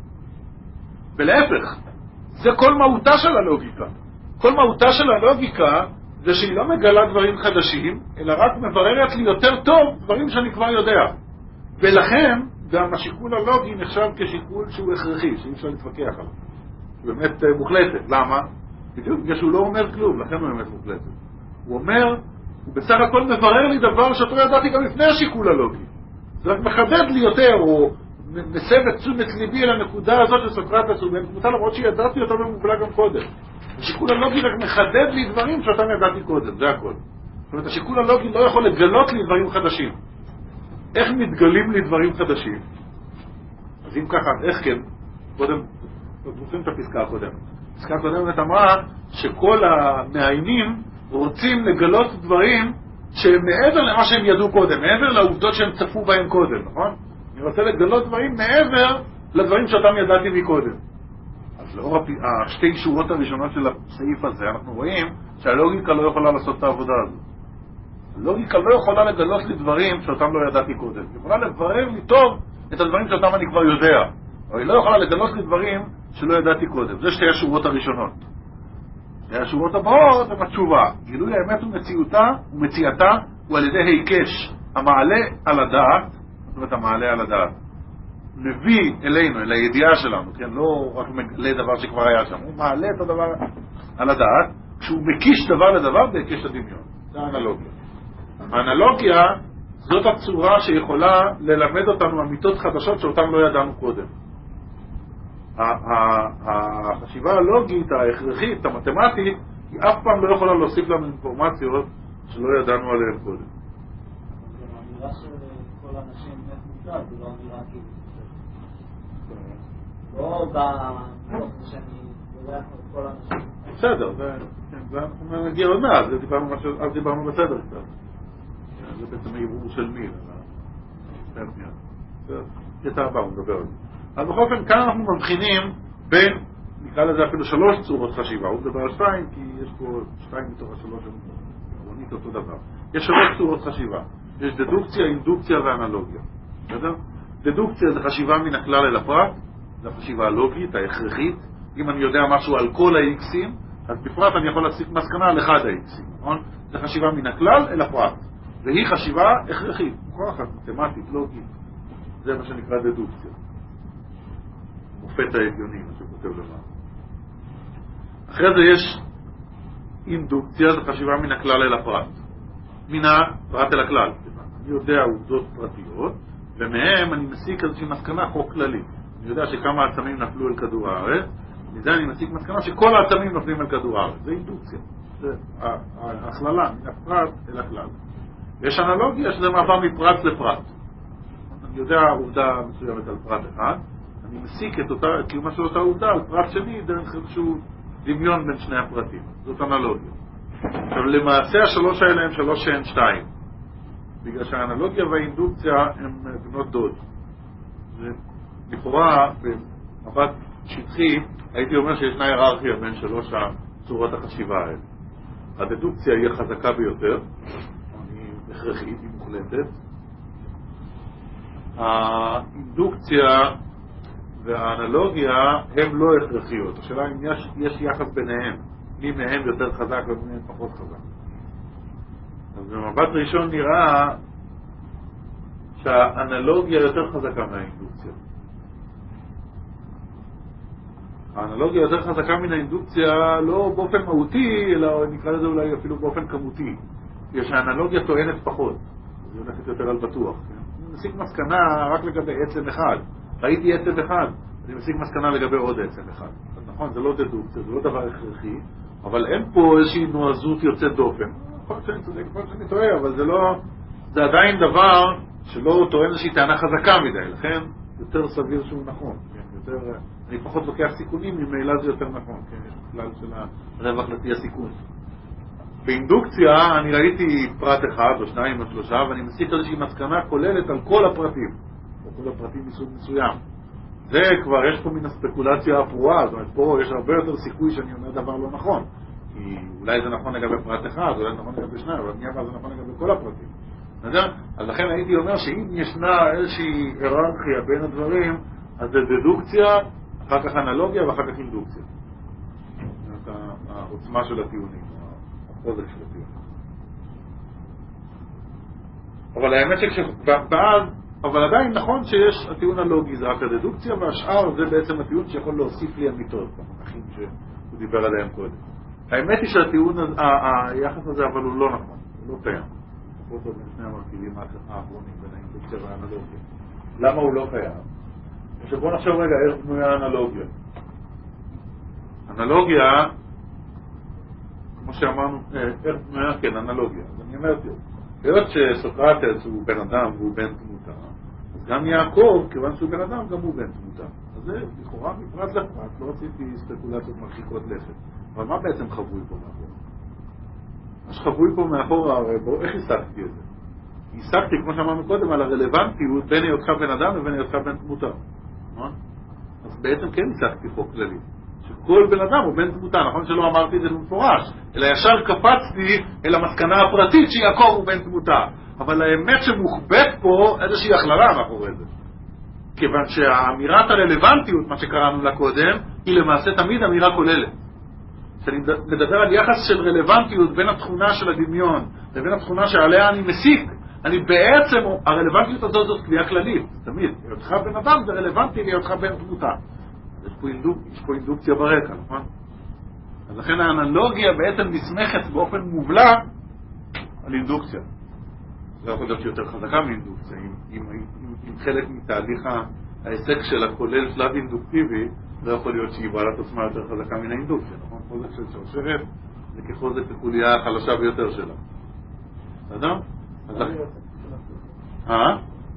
ולהפך, זה כל מהותה של הלוגיקה. כל מהותה של הלוגיקה זה שהיא לא מגלה דברים חדשים, אלא רק מבררת לי יותר טוב דברים שאני כבר יודע. ולכן, גם השיקול הלוגי נחשב כשיקול שהוא הכרחי, שאי אפשר להתווכח עליו. הוא באמת מוחלטת. למה? בדיוק, בגלל שהוא לא אומר כלום, לכן הוא באמת מוחלטת. הוא אומר, הוא בסך הכל מברר לי דבר שאותו ידעתי גם לפני השיקול הלוגי. זה רק מחדד לי יותר, או מסב את תשומת ליבי אל הנקודה הזאת של סוקרטס הוא בן תמותה, למרות שידעתי אותה במובלע גם קודם. השיקול הלוגי רק מחדד לי דברים שאותם ידעתי קודם, זה הכל. זאת אומרת, השיקול הלוגי לא יכול לגלות לי דברים חדשים. איך מתגלים לי דברים חדשים? אז אם ככה, איך כן? קודם, תוצאים את הפסקה הקודמת. הפסקה הקודמת אמרה שכל המעיינים רוצים לגלות דברים שהם מעבר למה שהם ידעו קודם, מעבר לעובדות שהם צפו בהם קודם, נכון? אני רוצה לגלות דברים מעבר לדברים שאותם ידעתי מקודם. אז לאור השתי שורות הראשונות של הסעיף הזה, אנחנו רואים שהלוגיקה לא יכולה לעשות את העבודה הזו. הלוגיקה לא יכולה לגלות לי דברים שאותם לא ידעתי קודם. היא יכולה לברר לי טוב את הדברים שאותם אני כבר יודע. אבל היא לא יכולה לגלות לי דברים שלא ידעתי קודם. זה שתי השורות הראשונות. שתי השורות הבאות הן התשובה. גילוי האמת ומציאותה ומציאתה הוא על ידי היקש המעלה על הדעת, זאת אומרת המעלה על הדעת. מביא אלינו, אל הידיעה שלנו, כן? לא רק מגלה דבר שכבר היה שם. הוא מעלה את הדבר על הדעת, כשהוא מקיש דבר לדבר בהיקש הדמיון. זה האנלוגיה. האנלוגיה זאת הצורה שיכולה ללמד אותנו אמיתות חדשות שאותן לא ידענו קודם. החשיבה הלוגית, ההכרחית, המתמטית, היא אף פעם לא יכולה להוסיף לנו אינפורמציות שלא ידענו עליהן קודם. זה אמירה של כל האנשים בני תמותה, זה לא אמירה כאילו. לא בנוח שאני יודע את כל האנשים. בסדר, אנחנו נגיע עוד מעט, אז דיברנו בסדר קצת. זה בעצם העיבור של מי, זה קטע הבא, הוא מדבר על זה. אז בכל אופן, כאן אנחנו מבחינים בין, נקרא לזה אפילו שלוש צורות חשיבה, הוא מדבר על שתיים, כי יש פה שתיים מתוך השלוש הרונית אותו דבר. יש שלוש צורות חשיבה, יש דדוקציה, אינדוקציה ואנלוגיה. בסדר? דדוקציה זה חשיבה מן הכלל אל הפרט, זה החשיבה הלוגית, ההכרחית. אם אני יודע משהו על כל ה-X'ים, אז בפרט אני יכול להסיק מסקנה על אחד ה-X'ים, נכון? זה חשיבה מן הכלל אל הפרט. והיא חשיבה הכרחית, מוכרחת, מתמטית, לוגית. זה מה שנקרא דדוקציה. מופת ההגיוני, מה שכותב למעלה. אחרי זה יש אינדוקציה, זה חשיבה מן הכלל אל הפרט. מן הפרט אל הכלל. אני יודע עובדות פרטיות, ומהם אני מסיק איזושהי מסקנה חוק כללי. אני יודע שכמה עצמים נפלו אל כדור הארץ, מזה אני מסיק מסקנה שכל העצמים נופלים אל כדור הארץ. זה אינדוקציה. זה הכללה, מן הפרט אל הכלל. יש אנלוגיה שזה מעבר מפרט לפרט. אני יודע עובדה מסוימת על פרט אחד, אני מסיק את אותה, את קיומה של אותה עובדה על פרט שני דרך איזשהו דמיון בין שני הפרטים. זאת אנלוגיה. עכשיו למעשה השלוש האלה הם שלוש שהן שתיים. בגלל שהאנלוגיה והאינדוקציה הן בנות דוד. לכאורה, במבט שטחי, הייתי אומר שישנה היררכיה בין שלוש צורות החשיבה האלה. הדדוקציה היא החזקה ביותר, היא הכרחית, היא מוחלטת. האינדוקציה והאנלוגיה הן לא הכרחיות. השאלה אם יש, יש יחס ביניהם, מי מהם יותר חזק ומי מהם פחות חזק. אז במבט ראשון נראה שהאנלוגיה יותר חזקה מהאינדוקציה. האנלוגיה יותר חזקה מן האינדוקציה לא באופן מהותי, אלא נקרא לזה אולי אפילו באופן כמותי. יש האנלוגיה טוענת פחות, זה הולכת יותר על בטוח. אני מסיק מסקנה רק לגבי עצם אחד. ראיתי עצם אחד, אני מסיק מסקנה לגבי עוד עצם אחד. נכון, זה לא דדוקציה, זה לא דבר הכרחי, אבל אין פה איזושהי נועזות יוצאת דופן. יכול להיות שאני צודק, יכול להיות שאני טועה, אבל זה לא... זה עדיין דבר שלא טוען איזושהי טענה חזקה מדי, לכן יותר סביר שהוא נכון. יותר... אני פחות לוקח סיכונים, ממילא זה יותר נכון. כן, יש כלל של הרווח לפי הסיכון. באינדוקציה אני ראיתי פרט אחד או שניים או שלושה, ואני מסיק איזושהי מסקנה כוללת על כל הפרטים, או כל הפרטים מסוג מסוים. זה כבר יש פה מן הספקולציה הפרועה, זאת אומרת, פה יש הרבה יותר סיכוי שאני אומר דבר לא נכון. כי אולי זה נכון לגבי פרט אחד, אולי זה נכון לגבי שניים, אבל מי אמר זה נכון לגבי כל הפרטים. אז לכן הייתי אומר שאם ישנה איזושהי היררכיה בין הדברים, אז זה דדוקציה, אחר כך אנלוגיה ואחר כך אינדוקציה. זאת העוצמה של הטיעונים, החוזק של הטיעונים. אבל האמת שכשבאז, אבל עדיין נכון שיש הטיעון הלוגי, זה רק הדדוקציה, והשאר זה בעצם הטיעון שיכול להוסיף לי אמיתות, במונחים שהוא דיבר עליהם קודם. האמת היא שהטיעון, היחס הזה, אבל הוא לא נכון, הוא לא קיים. אותו בין שני המרכיבים האחרונים, בין האינדוקציה והאנלוגיה. למה הוא לא קיים? שבוא נחשוב רגע איך בנויה האנלוגיה. אנלוגיה, כמו שאמרנו, איך בנויה, כן, אנלוגיה. אז אני אומר, היות שסוקרטס הוא בן אדם והוא בן תמותה, אז גם יעקב, כיוון שהוא בן אדם, גם הוא בן תמותה. אז זה לכאורה מפרט לפרט, לא רציתי ספקולציות מרחיקות לכת. אבל מה בעצם חבוי פה מאחור? מה שחבוי פה מאחור, הרי בואו, איך הסקתי את זה? הסקתי, כמו שאמרנו קודם, על הרלוונטיות בין היותך בן אדם לבין היותך בן תמותה. אז בעצם כן הסקתי חוק כללי. שכל בן אדם הוא בן תמותה, נכון שלא אמרתי את זה במפורש, אלא ישר קפצתי אל המסקנה הפרטית שיעקב הוא בן תמותה. אבל האמת שמוחבאת פה איזושהי הכללה מאחורי זה. כיוון שהאמירת הרלוונטיות, מה שקראנו לה קודם, היא למעשה תמיד אמירה כוללת. כשאני מדבר על יחס של רלוונטיות בין התכונה של הדמיון לבין התכונה שעליה אני מסיק, אני בעצם, הרלוונטיות הזאת זאת קביעה כללית, תמיד. היותך בן אדם זה רלוונטי להיותך בן תמותה. יש פה, אינדוק, יש פה אינדוקציה ברקע, נכון? אז לכן האנלוגיה בעצם נסמכת באופן מובלע על אינדוקציה. זה יכול להיות יותר חזקה מאינדוקציה, אם, אם, אם, אם חלק מתהליך ההיסק שלה כולל שלב אינדוקטיבי, זה יכול להיות שהיא בעלת עוצמה יותר חזקה מן האינדוקציה, נכון? חוזק של שרשרת זה כחוזק לחוליה החלשה ביותר שלה. בסדר? אה?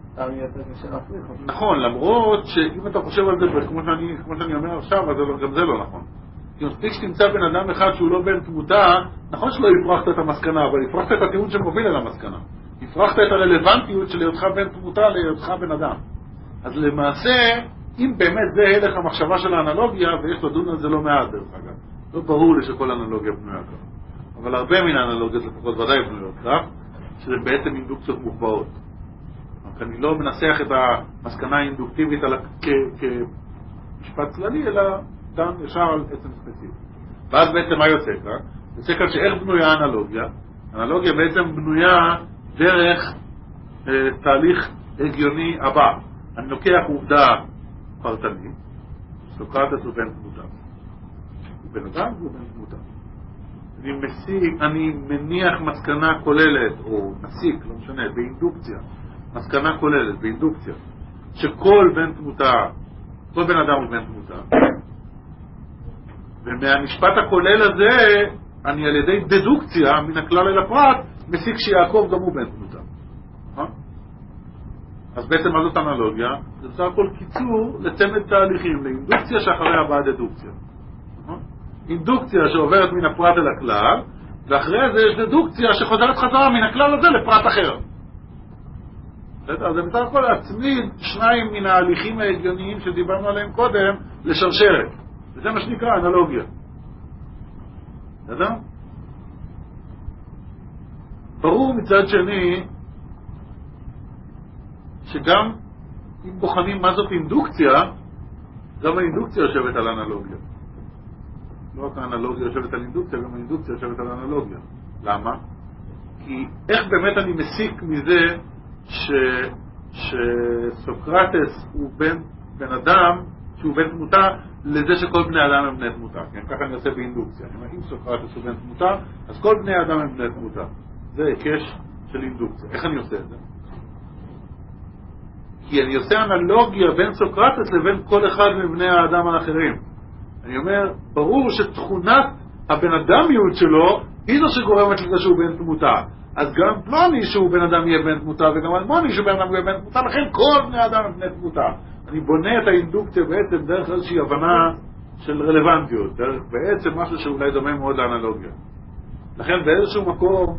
נכון, למרות שאם אתה חושב על זה כמו שאני, כמו שאני אומר עכשיו, אז גם זה לא נכון. כי מספיק שתמצא בן אדם אחד שהוא לא בן תמותה, נכון שלא הפרחת את המסקנה, אבל הפרחת את הטיעון שמוביל אל המסקנה. הפרחת את הרלוונטיות של היותך בן תמותה להיותך בן אדם. אז למעשה, אם באמת זה הלך המחשבה של האנלוגיה, ויש לדון על זה לא מעט דרך אגב, לא ברור לי שכל אנלוגיה בנויה כך. אבל הרבה מן האנלוגיות לפחות ודאי בנויות כך, שזה בעצם אינדוקציות מוחבאות. אני לא מנסח את המסקנה האינדוקטיבית כמשפט כללי, אלא דן ישר על עצם ספציפי. ואז בעצם מה יוצא כאן? יוצא כאן שאיך בנויה האנלוגיה? האנלוגיה בעצם בנויה דרך אה, תהליך הגיוני הבא. אני לוקח עובדה פרטנית, סוקרטס הוא בן תמותה. הוא בן אדם והוא בן תמותה. אני מסיק, אני מניח מסקנה כוללת, או מסיק, לא משנה, באינדוקציה. מסקנה כוללת, באינדוקציה, שכל בן תמותה, כל בן אדם הוא בן תמותה. ומהמשפט הכולל הזה, אני על ידי דדוקציה, מן הכלל אל הפרט, מסיק שיעקב גם הוא בן תמותה. אז בעצם מה זאת אנלוגיה? זה בסך הכל קיצור לצמד תהליכים, לאינדוקציה שאחריה באה דדוקציה. אינדוקציה שעוברת מן הפרט אל הכלל, ואחרי זה יש דדוקציה שחוזרת חזרה מן הכלל הזה לפרט אחר. אז זה בסך הכל להצמיד שניים מן ההליכים ההגיוניים שדיברנו עליהם קודם לשרשרת. וזה מה שנקרא אנלוגיה. בסדר? ברור מצד שני שגם אם בוחנים מה זאת אינדוקציה, גם האינדוקציה יושבת על אנלוגיה. לא רק האנלוגיה יושבת על אינדוקציה, גם האינדוקציה יושבת על אנלוגיה. למה? כי איך באמת אני מסיק מזה שסוקרטס הוא בן, בן אדם שהוא בן תמותה לזה שכל בני אדם הם בני תמותה. כן? ככה אני עושה באינדוקציה. אם סוקרטס הוא בן תמותה, אז כל בני אדם הם בני תמותה. זה היקש של אינדוקציה. איך אני עושה את זה? כי אני עושה אנלוגיה בין סוקרטס לבין כל אחד מבני האדם האחרים. אני אומר, ברור שתכונת הבן אדמיות שלו היא זו שגורמת לזה שהוא בן תמותה. אז גם פלוני שהוא בן אדם יהיה בן תמותה, וגם אלמוני שהוא בן אדם יהיה בן תמותה, לכן כל בני אדם הם בני תמותה. אני בונה את האינדוקציה בעצם דרך איזושהי הבנה של רלוונטיות, דרך בעצם משהו שאולי דומה מאוד לאנלוגיה. לכן באיזשהו מקום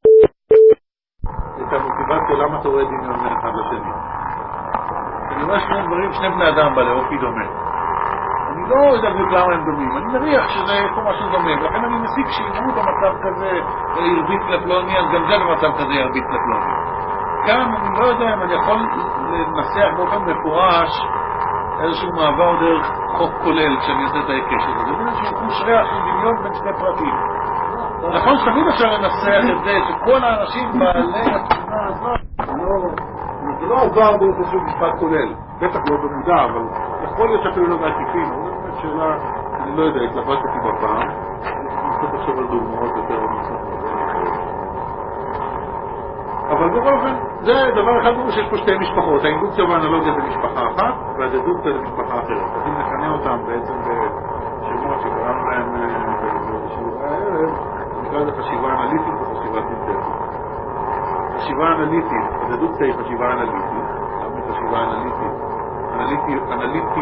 את המוטיבציה למה אתה רואה דמיון בין אחד לשני. אני אומר שני דברים, שני בני אדם בעלי אופי דומה. אני לא יודע בדיוק למה הם דומים, אני מריח שזה פה משהו דומה, ולכן אני מסיק שאם הוא במצב כזה ירביץ לפלוני, אז גם זה במצב כזה ירביץ לפלוני. כאן אני לא יודע אם אני יכול לנסח באופן מפורש איזשהו מעבר דרך חוק כולל כשאני עושה את ההיקש הזה. זה איזשהו חוש ריח של דמיון בין שני פרטים. נכון שתמיד אפשר לנסח את זה, שכל האנשים בעלי התמונה הזאת, זה לא עבר דרך איזשהו משפט כולל, בטח לא במודע, אבל יכול להיות שאפילו לא בעקיפין. זו באמת שאלה, אני לא יודע, התלבטתי בפעם, אני צריך לחשוב על דוגמאות יותר נוספות. אבל בכל אופן, זה דבר אחד ברור שיש פה שתי משפחות. האינדוקציה והאנלוגיה זה משפחה אחת, והדדוקציה זה משפחה אחרת. אז אם נכנה אותם בעצם בשמות שקראנו להם בשיעורי הערב, נקרא לזה חשיבה אנליטית וחשיבה סינתטית. חשיבה אנליטית, הדדוקציה היא חשיבה אנליטית. למה היא חשיבה אנליטית? אנליטית, אנליטית,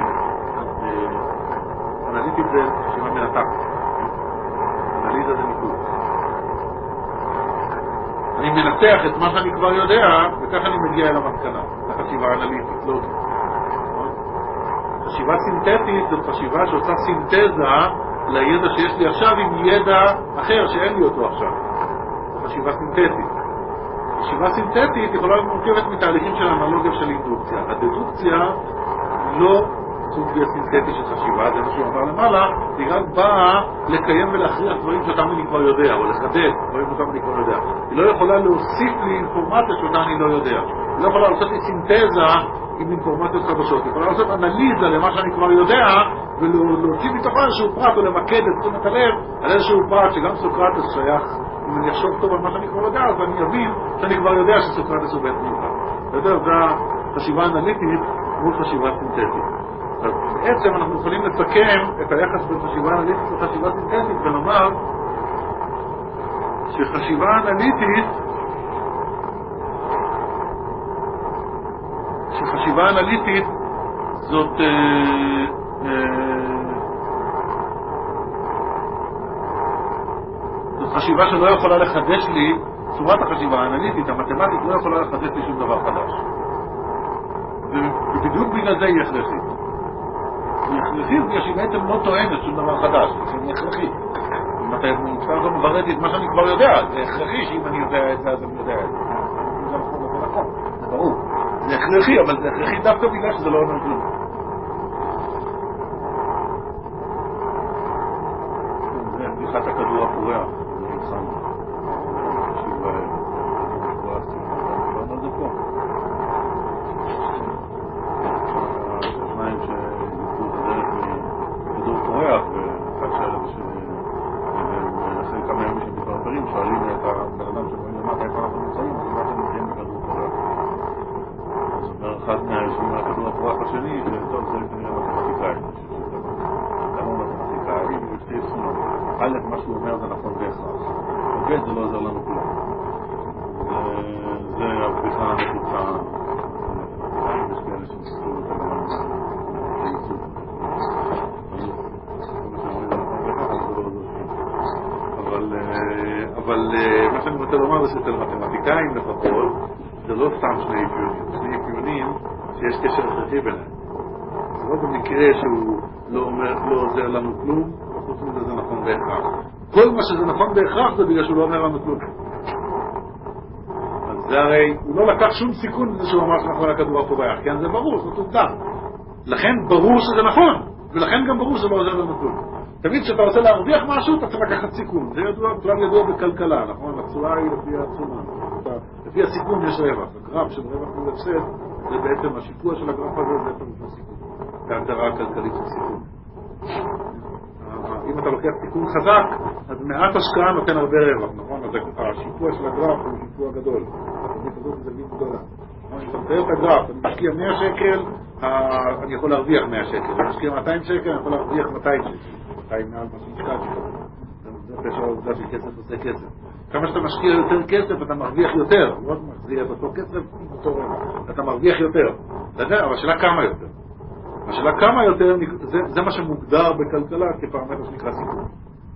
אנליטית זה חשיבה מנתקת. אנליזה זה ניתוק. אני מנתח את מה שאני כבר יודע, וככה אני מגיע אל המסקנה. זו חשיבה אנליטית, לא. חשיבה סינתטית זאת חשיבה שעושה סינתזה לידע שיש לי עכשיו עם ידע אחר שאין לי אותו עכשיו. זו חשיבה סינתטית. חשיבה סינתטית יכולה להיות מורכבת מתהליכים של אנלוגיה ושל אינדוקציה. הדדוקציה לא סוגיה סינתטית של חשיבה, זה מה שהוא אמר למעלה, היא רק באה לקיים ולהכריח דברים שאותם אני כבר יודע, או לחדד דברים שאותם אני כבר יודע. היא לא יכולה להוסיף לי אינפורמציה שאותה אני לא יודע. היא לא יכולה לעשות לי סינתזה עם אינפורמציות חדשות. היא יכולה לעשות אנליזה למה שאני כבר יודע, ולהוציא מתוכו איזשהו פרט, או למקד את תשומת הלב על איזשהו פרט שגם סוקרטס שייך. אם אני אחשוב טוב על מה שאני כבר יודע, אז אני אבין שאני כבר יודע שסוקרטס הוא בית מלכה. אתה יודע, זו חשיבה אנליטית מול חשיבה סינתטית. אז בעצם אנחנו יכולים לסכם את היחס בין חשיבה אנליטית וחשיבה סינתטית ולומר שחשיבה אנליטית שחשיבה אנליטית זאת אה, אה, זאת חשיבה שלא יכולה לחדש לי, צורת החשיבה האנליטית, המתמטית לא יכולה לחדש לי שום דבר חדש. ובדיוק בגלל זה היא הכרחית. היא הכרחית בגלל שהיא בעצם לא טוענת שום דבר חדש, היא הכרחית. אם אתה מצטער לא מברד את מה שאני כבר יודע, זה הכרחי שאם אני יודע את זה, אז אני יודע את זה. זה נכון, זה נכון, זה ברור. זה הכרחי, אבל זה הכרחי דווקא בגלל שזה לא אומר כלום. זה בדיחת הכדור הפורח. זה נצחן. חשיבה, חשיבה, חשיבה, זה פה. השניים שיצאו את הדרך מכדור פורח, ואחד שאלה בשביל... ואחרי כמה ימים שהם מתברברים, שואלים את הבן אדם שבאים למטה איפה אנחנו נמצאים, אז מה אתם נמצאים בכדור פורח? אז אומר אחד מהיושבים על הכדור הפורח השני, שטוב, זה כנראה מתמטיקאי. למה מתמטיקאי? בשתי תכונות. א', מה שהוא אומר זה נכון בהכרח. וב', זה לא עוזר לנו כלום. וזה הבדיחה הנפוצה. יש כאלה שמסתכלו אותה גם על הייצוג. אבל מה שאני רוצה לומר זה שאצל מתמטיקאים לפחות זה לא סתם שני אפיונים, שני אפיונים שיש קשר הכרחי ביניהם. זה לא במקרה שהוא לא עוזר לנו כלום, חוץ מזה זה נכון בהכרח. כל מה שזה נכון בהכרח זה בגלל שהוא לא אומר לנו כלום. אז זה הרי, הוא לא לקח שום סיכון בזה שהוא אמר שנכון הכדור הפורח, כן זה ברור, זאת עובדה. לכן ברור שזה נכון, ולכן גם ברור שזה לא עוזר לנו כלום. תמיד כשאתה רוצה להרוויח משהו, אתה צריך לקחת סיכון. זה ידוע, כלל ידוע בכלכלה, נכון? התשואה היא לפי התשומה. לפי הסיכון יש רווח. הקרב של רווח מול הפסד, זה בעצם השיפוע של הגרף הזה, זה פירוש הסיכון. זה ההגדרה הכלכלית של סיכון. אם אתה לוקח סיכון חזק, אז מעט השקעה נותן הרבה רווח, נכון? אז השיפוע של הגרף הוא שיפוע גדול. התוכנית הזאת זה זווית גדולה. אם אתה מתאר את הגרף, אני משקיע מאה שקל, אני יכול להרוויח מאה שקל. אני משקיע מאתיים שקל, אני יכול להרוויח מאתיים שקל. מאתיים מעל מה שהשקעתי. זה פשע העובדה שכסף עושה כסף. כמה שאתה משקיע יותר כסף, אתה מרוויח יותר. לא מחזיר את אותו כסף, אותו רווח. אתה מרוויח יותר. אבל השאלה כמה יותר. השאלה כמה יותר, זה, זה מה שמוגדר בכלכלה כפרמטר שנקרא סיכון.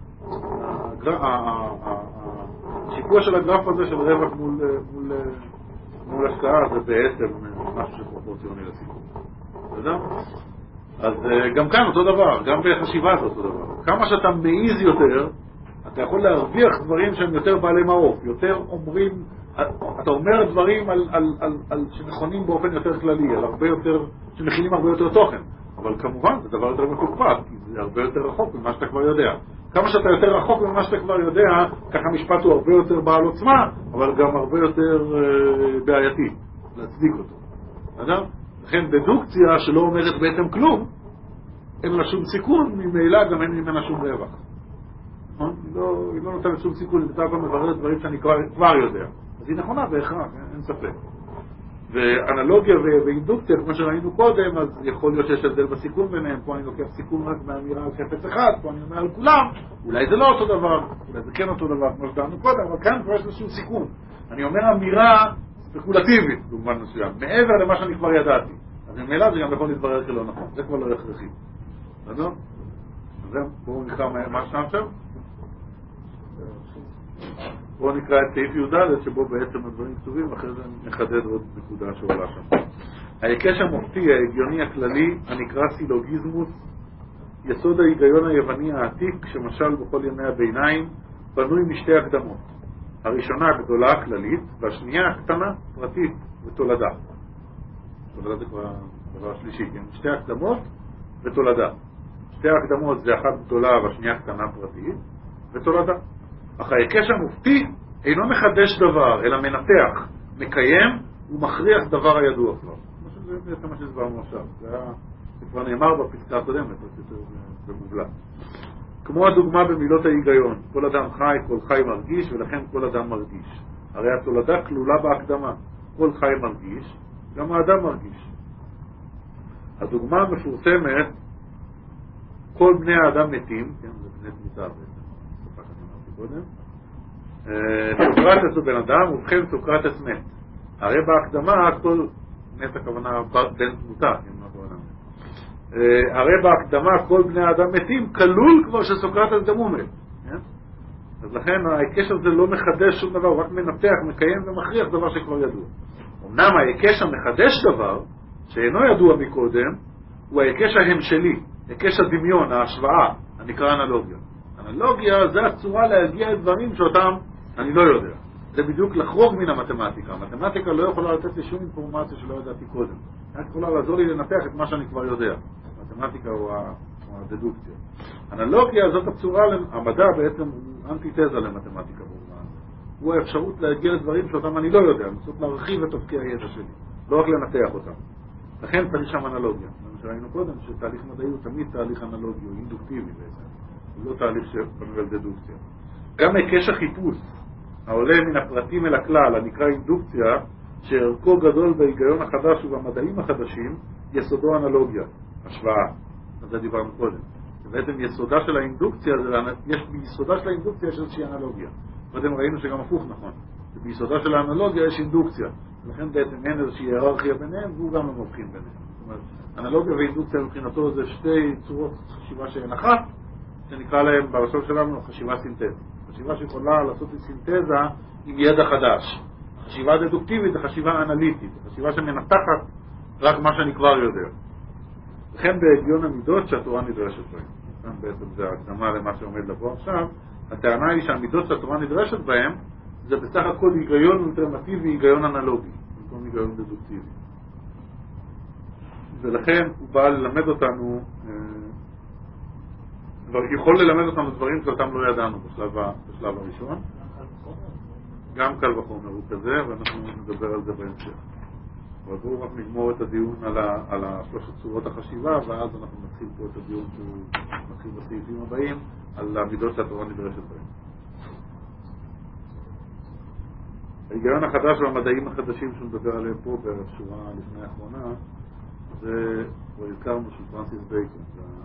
השיפוע של הגרף הזה של רווח מול, מול, מול השקעה זה בעצם משהו שפרופורציוני לסיכון. בסדר? אז גם כאן אותו דבר, גם בחשיבה זה אותו דבר. כמה שאתה מעיז יותר, אתה יכול להרוויח דברים שהם יותר בעלי מעוף, יותר אומרים, אתה אומר דברים על, על, על, על שנכונים באופן יותר כללי, על הרבה יותר, שמכינים הרבה יותר תוכן. אבל כמובן זה דבר יותר מפוקפק, כי זה הרבה יותר רחוק ממה שאתה כבר יודע. כמה שאתה יותר רחוק ממה שאתה כבר יודע, ככה המשפט הוא הרבה יותר בעל עוצמה, אבל גם הרבה יותר אה, בעייתי, להצדיק אותו. בסדר? לכן דדוקציה שלא אומרת בעצם כלום, אין לה שום סיכון, ממילא גם אין ממנה שום רווח. נכון? היא לא, היא לא נותנת שום סיכון, היא בטח מבררת דברים שאני כבר, כבר יודע. אז היא נכונה בהכרח, אין ספק. ואנלוגיה ואינדוקציה, כמו שראינו קודם, אז יכול להיות שיש הבדל בסיכון ביניהם. פה אני לוקח סיכון רק מהאמירה על חפץ אחד, פה אני אומר על כולם. אולי זה לא אותו דבר, אולי זה כן אותו דבר, כמו שדענו קודם, אבל כאן כבר יש איזשהו סיכון. אני אומר אמירה ספקולטיבית, במובן מסוים, מעבר למה שאני כבר ידעתי. אז ממילא זה גם יכול להתברר כלא נכון. זה כבר לא הכרחי. בסדר? אז זהו, בואו נקרא מה שם עכשיו. בואו נקרא את סעיף י"ד שבו בעצם הדברים כתובים, ואחרי זה נחדד עוד נקודה שעולה שם. ההיקש המופתי ההגיוני הכללי הנקרא סילוגיזמוס, יסוד ההיגיון היווני העתיק שמשל בכל ימי הביניים, בנוי משתי הקדמות. הראשונה גדולה כללית, והשנייה קטנה פרטית ותולדה. תולדה זה כבר דבר שלישי, כן? שתי הקדמות ותולדה. שתי הקדמות זה אחת גדולה והשנייה קטנה פרטית ותולדה. אך ההיקש המופתי אינו מחדש דבר, אלא מנתח, מקיים ומכריח דבר הידוע כבר. זה בעצם מה שסברנו עכשיו. זה כבר נאמר בפסקה הקודמת, זה מובלע. כמו הדוגמה במילות ההיגיון, כל אדם חי, כל חי מרגיש, ולכן כל אדם מרגיש. הרי התולדה כלולה בהקדמה. כל חי מרגיש, גם האדם מרגיש. הדוגמה המפורסמת, כל בני האדם מתים, כן, זה בני תמותה בעצם. קודם. סוקרטס הוא בן אדם, ובכן סוקרטס מת. הרי בהקדמה, כל מת הכוונה בן תמותה, הרי בהקדמה כל בני האדם מתים, כלול כבר שסוקרטס גם הוא מת. אז לכן ההיקש הזה לא מחדש שום דבר, הוא רק מנתח, מקיים ומכריח דבר שכבר ידוע. אמנם ההיקש המחדש דבר, שאינו ידוע מקודם, הוא ההיקש ההמשלי, היקש הדמיון, ההשוואה, הנקרא אנלוגיה. אנלוגיה זה הצורה להגיע לדברים שאותם אני לא יודע. זה בדיוק לחרוג מן המתמטיקה. המתמטיקה לא יכולה לתת לי שום אינפורמציה שלא ידעתי קודם. היא יכולה לעזור לי לנתח את מה שאני כבר יודע. המתמטיקה הוא הדדוקציה. אנלוגיה זאת הצורה, המדע בעצם הוא אנטיתזה למתמטיקה. הוא האפשרות להגיע לדברים שאותם אני לא יודע. לנסות להרחיב את אופקי הידע שלי. לא רק לנתח אותם. לכן צריך שם אנלוגיה. כמו שראינו קודם, שתהליך מדעי הוא תמיד תהליך אנלוגי, הוא אינדוקטיבי בעצם. הוא לא תהליך שבנוי על דדוקציה. גם היקש החיפוש, העולה מן הפרטים אל הכלל, הנקרא אינדוקציה, שערכו גדול בהיגיון החדש ובמדעים החדשים, יסודו אנלוגיה, השוואה. על זה דיברנו קודם. ובעצם יסודה של האינדוקציה, יש ביסודה של האינדוקציה יש איזושהי אנלוגיה. קודם ראינו שגם הפוך נכון. ביסודה של האנלוגיה יש אינדוקציה. לכן בעצם אין איזושהי היררכיה ביניהם, והוא גם לא מבחין ביניהם. זאת אומרת, אנלוגיה ואינדוקציה מבחינתו זה שתי צורות חשיבה שהן אחת, שנקרא להם בלשון שלנו חשיבה סינתזה. חשיבה שיכולה לעשות סינתזה עם ידע חדש. חשיבה דדוקטיבית זה חשיבה אנליטית, זה חשיבה שמנתחת רק מה שאני כבר יודע. לכן בהגיון המידות שהתורה נדרשת בהם. כאן בעצם זה ההקדמה למה שעומד לבוא עכשיו. הטענה היא שהמידות שהתורה נדרשת בהם זה בסך הכל היגיון אלטרנטיבי, היגיון אנלוגי, במקום היגיון דדוקטיבי. ולכן הוא בא ללמד אותנו, יכול ללמד אותנו דברים שאותם לא ידענו בשלב, בשלב הראשון. גם קל וחומר הוא כזה, ואנחנו נדבר על זה בהמשך. אבל בואו רק נגמור את הדיון על, ה, על השלושת צורות החשיבה, ואז אנחנו נתחיל פה את הדיון שהוא מתחיל בסעיפים הבאים, על המידות שהתורה נדרשת בהם. ההיגיון החדש והמדעים החדשים שהוא מדבר עליהם פה בשורה לפני האחרונה, זה כבר הזכרנו של פרנסיס בייקון.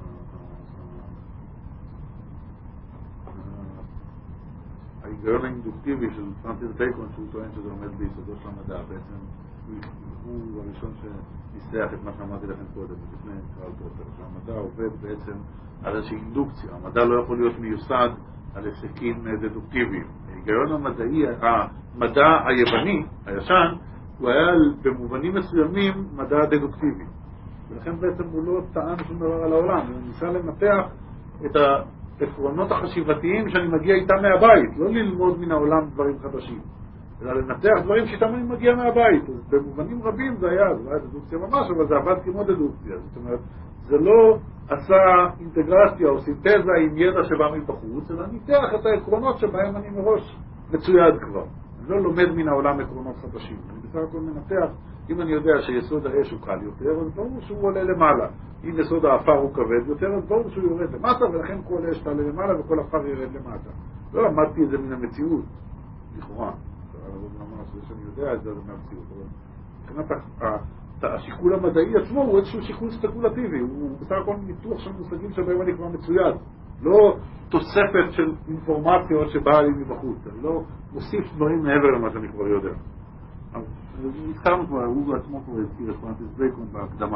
ההיגיון האינדוקטיבי של פרנסיס בייקון, שהוא טוען שזה עומד ביסודו של המדע, בעצם הוא הראשון שניסח את מה שאמרתי לכם קודם, לפני קרל פופר, שהמדע עובד בעצם על איזושהי אינדוקציה. המדע לא יכול להיות מיוסד על הפסקים דדוקטיביים. ההיגיון המדעי, המדע היווני, הישן, הוא היה במובנים מסוימים מדע דדוקטיבי. ולכן בעצם הוא לא טען שום דבר על העולם, הוא ניסה למתח את העקרונות החשיבתיים שאני מגיע איתם מהבית, לא ללמוד מן העולם דברים חדשים, אלא לנתח דברים שאיתם אני מגיע מהבית. אז במובנים רבים זה היה, זה היה דדוקציה ממש, אבל זה עבד כמו דדוקציה. זאת אומרת, זה לא עשה אינטגרציה או סינתזה עם ידע שבא מבחוץ, אלא ניתח את העקרונות שבהם אני מראש מצויד כבר. אני לא לומד מן העולם עקרונות חדשים. אני בסך הכל מנתח, אם אני יודע שיסוד האש הוא קל יותר, אז ברור שהוא עולה למעלה. אם יסוד האפר הוא כבד יותר, אז ברור שהוא יורד למטה, ולכן כל אש תעלה למעלה וכל אפר ירד למטה. לא למדתי את זה מן המציאות, לכאורה. זה שאני יודע את זה מהמציאות. מבחינת השיקול המדעי עצמו הוא איזשהו שיקול ספקולטיבי, הוא בסך הכל ניתוח של מושגים שבהם אני כבר מצויד, לא תוספת של אינפורמציות שבאה לי מבחוץ, אני לא מוסיף דברים מעבר למה שאני כבר יודע. אז הזכרנו כבר, הוא בעצמו כבר הזכיר את פרנסיס בייקון בהקדמה,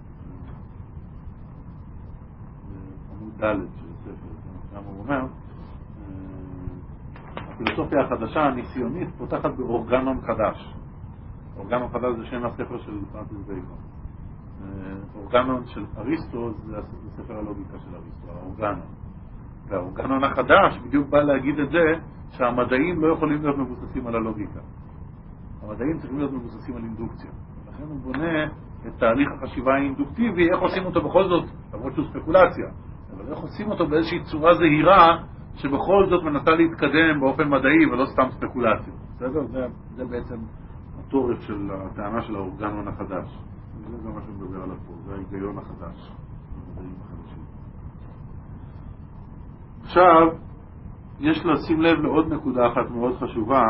עמוד ד' של הספר, גם הוא אומר, הפילוסופיה החדשה הניסיונית פותחת באורגנון חדש. אורגנון חדש זה שם הספר של פרנסיס בייקון. אורגנון של אריסטו זה ספר הלוגיקה של אריסטו, האורגנון. והאורגנון החדש בדיוק בא להגיד את זה שהמדעים לא יכולים להיות מבוססים על הלוגיקה. המדעים צריכים להיות מבוססים על אינדוקציה. לכן הוא בונה את תהליך החשיבה האינדוקטיבי, איך עושים אותו בכל זאת, למרות שהוא ספקולציה, אבל איך עושים אותו באיזושהי צורה זהירה שבכל זאת מנסה להתקדם באופן מדעי ולא סתם ספקולציה. בסדר? זה, זה בעצם התורף של הטענה של האורגנון החדש. זה גם מה שמדבר עליו פה, זה ההיגיון החדש. המדעים החדשים. עכשיו, יש לשים לב לעוד נקודה אחת מאוד חשובה.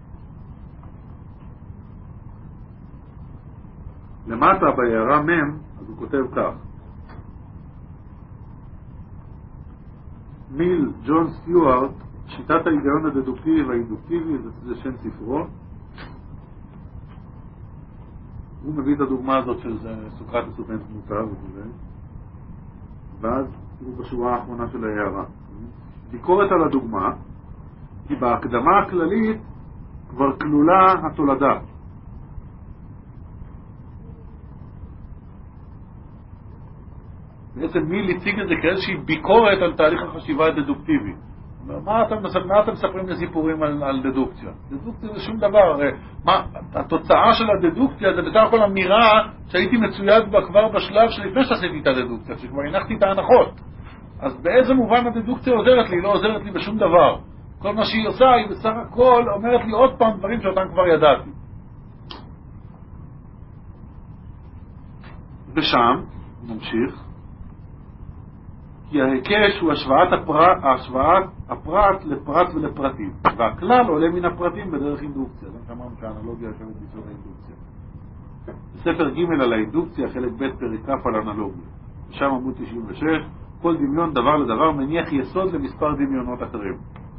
למטה בהערה מם, אז הוא כותב כך. מיל ג'ון סטיוארט, שיטת ההיגיון הדדוקטיבי והאינדוקטיבי, זה שם ספרו. הוא מביא את הדוגמה הזאת של סוקרטס ובן תמותה וכו'. ואז הוא בשורה האחרונה של ההערה. ביקורת על הדוגמה, כי בהקדמה הכללית כבר כלולה התולדה. בעצם מיל הציג את זה כאיזושהי ביקורת על תהליך החשיבה הדדוקטיבי. מה אתם, מה אתם מספרים לסיפורים על, על דדוקציה? דדוקציה זה שום דבר. הרי, מה, התוצאה של הדדוקציה זה בסך הכל אמירה שהייתי מצויד בה כבר בשלב שלפני שעשיתי את הדדוקציה, שכבר הנחתי את ההנחות. אז באיזה מובן הדדוקציה עוזרת לי? לא עוזרת לי בשום דבר. כל מה שהיא עושה היא בסך הכל אומרת לי עוד פעם דברים שאותם כבר ידעתי. ושם, נמשיך, כי ההיקש הוא השוואת הפרט, השוואת הפרט לפרט ולפרטים, והכלל עולה מן הפרטים בדרך אינדוקציה. זה שאמרנו שהאנלוגיה יושבת ביסוד האינדוקציה. בספר ג' על האינדוקציה, חלק ב' פרק כ' על אנלוגיה. ושם עמוד תשעים ושש, כל דמיון דבר לדבר מניח יסוד למספר דמיונות אחרים.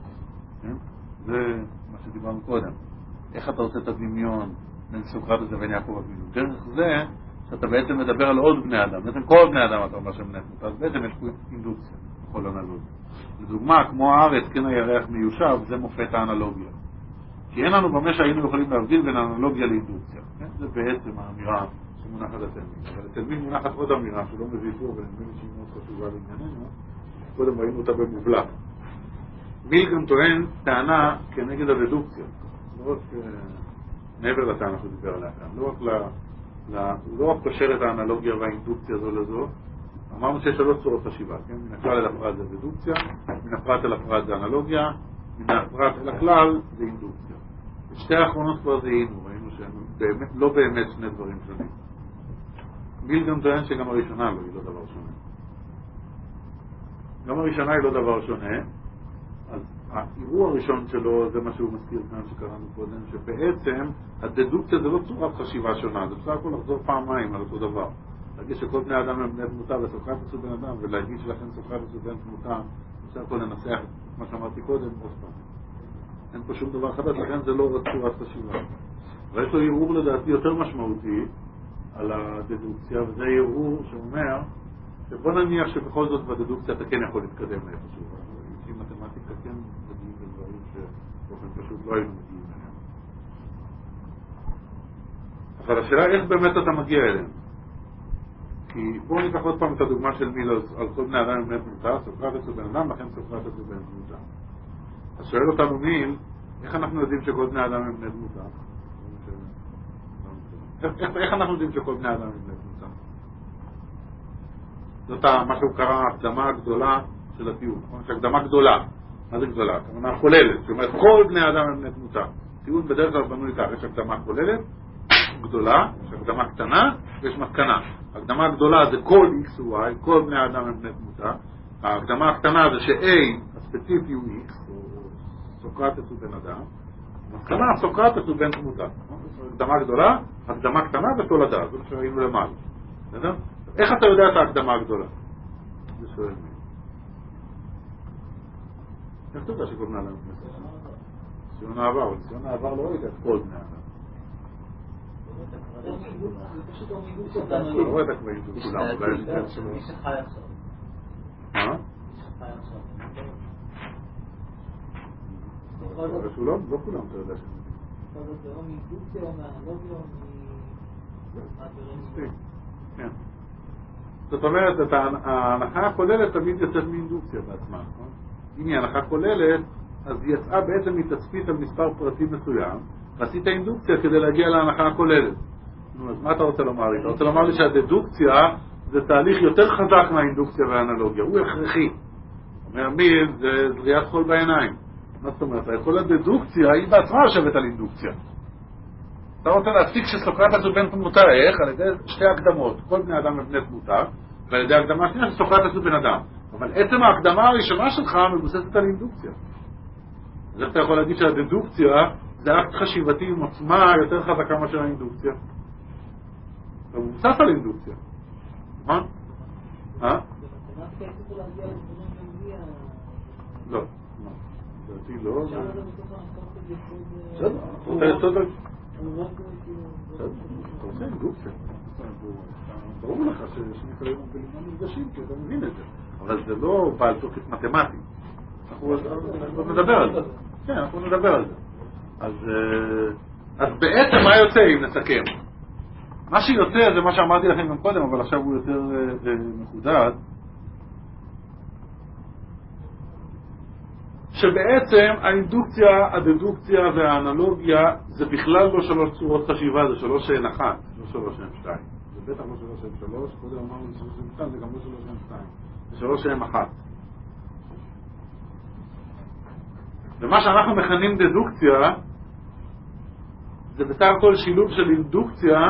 זה מה שדיברנו קודם. איך אתה עושה את הדמיון בין סוקרטס לבין יעקב אבינו? דרך זה שאתה בעצם מדבר על עוד בני אדם. בעצם כל בני אדם אתה אומר שהם בני תמותה. אז בעצם יש פה אינדוקציה בכל אנלוגיה. לדוגמה, כמו הארץ, כן הירח מיושב, זה מופת האנלוגיה. כי אין לנו במה שהיינו יכולים להבדיל בין אנלוגיה לאינדוקציה. זה בעצם האמירה שמונחת לתלמיד. אבל לתלמיד מונחת עוד אמירה שלא מביא פה, ונדמה לי שהיא מאוד חשובה לענייננו. קודם ראינו אותה במובלע. מיל גם טוען טענה כנגד הדדוקציה. לא רק מעבר לטענה שהוא דיבר עליה כאן. לא רק ל... הוא לא רק קושר את האנלוגיה והאינדוקציה זו לזו. אמרנו שיש שלוש צורות חשיבה, כן? מן הכלל אל הפרט זה דדוקציה, מן הפרט אל הפרט זה אנלוגיה, מן הפרט אל הכלל זה אינדוקציה. את שתי האחרונות כבר זיהינו, ראינו שהן באמת, לא באמת שני דברים שונים. מיל גם טוען שגם הראשונה לא היא לא דבר שונה. גם הראשונה היא לא דבר שונה, אז האירוע הראשון שלו, זה מה שהוא מזכיר כאן שקראנו קודם, שבעצם הדדוקציה זה לא צורת חשיבה שונה, זה בסך הכל לחזור פעמיים על אותו דבר. להגיד שכל בני אדם הם בני תמותה וסוקרטס הוא בן אדם, ולהגיד שלכן סוקרטס הוא בן תמותה, בסך הכל לנסח את מה שאמרתי קודם, עוד פעם. אין פה שום דבר חדש, לכן זה לא צורת חשיבה. ויש לו ערעור לדעתי יותר משמעותי על הדדוקציה, וזה ערעור שאומר שבוא נניח שבכל זאת בדדוקציה אתה כן יכול להתקדם לאיפשהו. לפי מתמטיקה כן מגיעים לדברים שבאופן פשוט לא היינו מגיעים אליהם. אבל השאלה איך באמת אתה מגיע אליהם. כי בואו ניקח עוד פעם את הדוגמה של מיל על כל בני אדם עם בני תמותה, סוקרטס הוא בן אדם, לכן סוקרטס הוא בן תמותה. אז שואל אותנו מיל, איך אנחנו יודעים שכל בני אדם הם בני תמותה? איך, איך אנחנו יודעים שכל בני אדם הם בני תמותה? זאת מה שהוא קרא הקדמה הגדולה של הטיעון. הקדמה גדולה. מה זה גדולה? הקדמה כוללת. זאת אומרת, כל בני אדם הם בני תמותה. טיעון בדרך כלל בנוי כך, יש הקדמה כוללת, גדולה, יש הקדמה קטנה, ויש מסקנה. הקדמה הגדולה זה כל X ו Y, כל בני האדם הם בני תמותה. ההקדמה הקטנה זה ש-A הספציפי הוא X, או סוקרטס הוא בן אדם. המסקנה, סוקרטס הוא בן תמותה. הקדמה גדולה, הקדמה קטנה ותולדה, זה שראינו למעלה. בסדר? איך אתה יודע את ההקדמה הגדולה? זה שואל מי. איך אתה יודע שכל בני אדם הם בני תמותה? ציון העבר, אבל ציון העבר לא יודע את כל בני אדם. לא רואה את הקבעים של כולם, אולי יש כאלה שלא. מי שחי עכשיו. מה? מי שחי עכשיו. לא כולם, אתה יודע שאני. זה או מאינדוקציה או מאנלוגיה או מ... כן. זאת אומרת, ההנחה הכוללת תמיד יוצאת מאינדוקציה בעצמה. אם היא הנחה כוללת, אז היא יצאה בעצם מתצפית על מספר פרטים מסוים, ועשית אינדוקציה כדי להגיע להנחה הכוללת. אז מה אתה רוצה לומר לי? אתה רוצה לומר לי שהדדוקציה זה תהליך יותר חזק מהאינדוקציה והאנלוגיה. הוא הכרחי. אומר מיל, זה זריית חול בעיניים. מה זאת אומרת? היכולת דדוקציה היא בעצמה יושבת על אינדוקציה. אתה רוצה להפסיק שסוקרטס הוא בן תמותה, איך? על ידי שתי הקדמות. כל בני אדם הם בני תמותה, ועל ידי הקדמה השנייה שסוקרטס הוא בן אדם. אבל עצם ההקדמה הראשונה שלך מבוססת על אינדוקציה. אז איך אתה יכול להגיד שהדדוקציה זה אקט חשיבתי עם עוצמה יותר חזקה מאשר האינדוקציה? זה מבוסס על אינדוקציה. נכון? אה? לא. לדעתי לא. בסדר, אתה רוצה לצוד על... אתה רוצה אינדוקציה. ברור לך ששני כלים בלימה נפגשים, כי אתה מבין את זה. אבל זה לא בעל תוקף מתמטי. אנחנו נדבר על זה. כן, אנחנו נדבר על זה. אז, אז בעצם מה יוצא אם נסכם? מה שיוצא זה מה שאמרתי לכם גם קודם, אבל עכשיו הוא יותר מחודד. שבעצם האינדוקציה, הדדוקציה והאנלוגיה זה בכלל לא שלוש צורות חשיבה, זה שלוש שהן אחת, לא שלוש שהן שתיים. זה בטח לא שלוש שהן שלוש, קודם אמרנו שלוש שהן שתיים, זה גם לא שלוש שהן שתיים. זה שלוש שהן אחת. ומה שאנחנו מכנים דדוקציה זה בסך הכל שילוב של אינדוקציה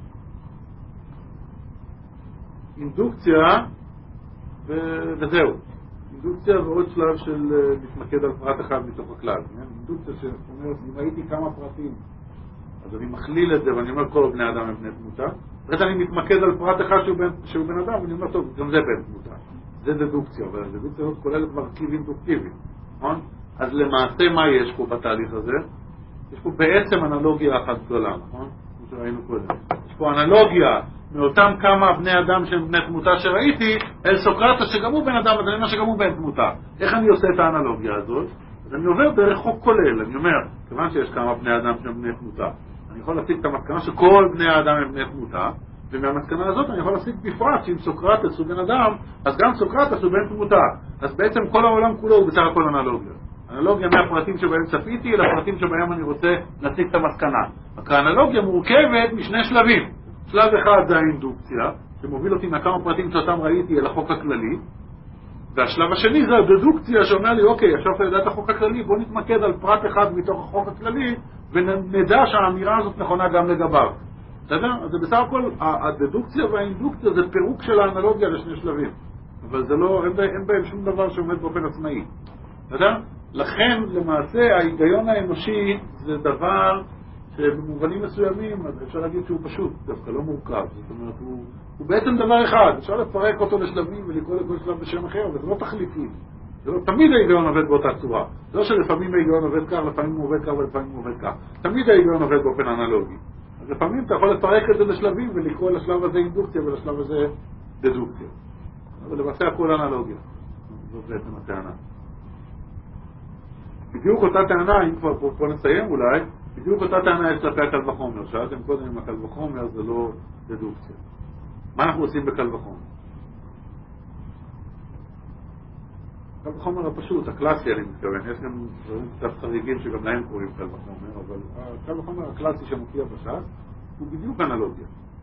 אינדוקציה ו... וזהו. אינדוקציה ועוד שלב של להתמקד על פרט אחד מתוך הכלל. אינדוקציה שאומרת, אם ראיתי כמה פרטים, אז אני מכליל את זה ואני אומר כל בני אדם הם בני תמותה. אז אני מתמקד על פרט אחד שהוא בן, שהוא בן אדם ואני אומר, טוב, גם זה בן תמותה. זה דדוקציה, אבל הדדוקציה הזאת כוללת מרכיב אינדוקטיבי. נכון? אז למעשה מה יש פה בתהליך הזה? יש פה בעצם אנלוגיה אחת גדולה, נכון? כמו שראינו קודם. יש פה אנלוגיה מאותם כמה בני אדם שהם בני תמותה שראיתי, אל סוקרטס שגם הוא בן אדם, אז אני אומר שגם הוא בן תמותה. איך אני עושה את האנלוגיה הזאת? אז אני עובר דרך חוק כולל, אני אומר, כיוון שיש כמה בני אדם שהם בני תמותה, אני יכול להסיק את המסקנה שכל בני האדם הם בני תמותה, ומהמסקנה הזאת אני יכול להסיק בפרט שאם סוקרטס הוא בן אדם, אז גם סוקרטס הוא בן תמותה. אז בעצם כל העולם כולו הוא בסך הכל אנלוגיה. אנלוגיה מהפרטים שבהם צפיתי לפרטים שבהם אני רוצה להסיק את המסקנה. האנלוגיה מורכבת משני שלבים. שלב אחד זה האינדוקציה, שמוביל אותי מהכמה פרטים שאותם ראיתי אל החוק הכללי, והשלב השני זה הדדוקציה שאומר לי, אוקיי, עכשיו אתה יודע את החוק הכללי, בוא נתמקד על פרט אחד מתוך החוק הכללי, ונדע שהאמירה הזאת נכונה גם לגביו. בסדר? אז זה בסך הכל, הדדוקציה והאינדוקציה זה פירוק של האנלוגיה לשני שלבים. אבל זה לא, אין, אין בהם שום דבר שעומד באופן עצמאי. בסדר? לכן, למעשה, ההיגיון האנושי זה דבר שבמובנים מסוימים, אז אפשר להגיד שהוא פשוט, דווקא לא מורכב. זאת אומרת, הוא, הוא בעצם דבר אחד. אפשר לפרק אותו לשלבים ולקרוא לכל שלב בשם אחר, אבל זה לא תחליפי. זה לא, תמיד ההיגיון עובד באותה צורה. לא שלפעמים ההיגיון עובד כך, לפעמים הוא עובד כך ולפעמים הוא עובד כך. תמיד ההיגיון עובד באופן אנלוגי. אז לפעמים אתה יכול לפרק את זה לשלבים ולקרוא לשלב הזה אינדוקציה ולשלב הזה דדוקציה. אבל למעשה הכל אנלוגיה. זאת בעצם הטענה. בדיוק אותה טענה, אם כבר פה, פה נסיים אולי, בדיוק אותה טענה יש כלפי הקל וחומר. שאלתם קודם אם הקל וחומר זה לא דדוקציה. מה אנחנו עושים בקל וחומר? קל וחומר הפשוט, הקלאסי אני מתכוון. יש גם דברים קצת חריגים שגם להם קוראים קל וחומר, אבל הקל וחומר הקלאסי שמופיע בש"ס הוא בדיוק אנלוגיה.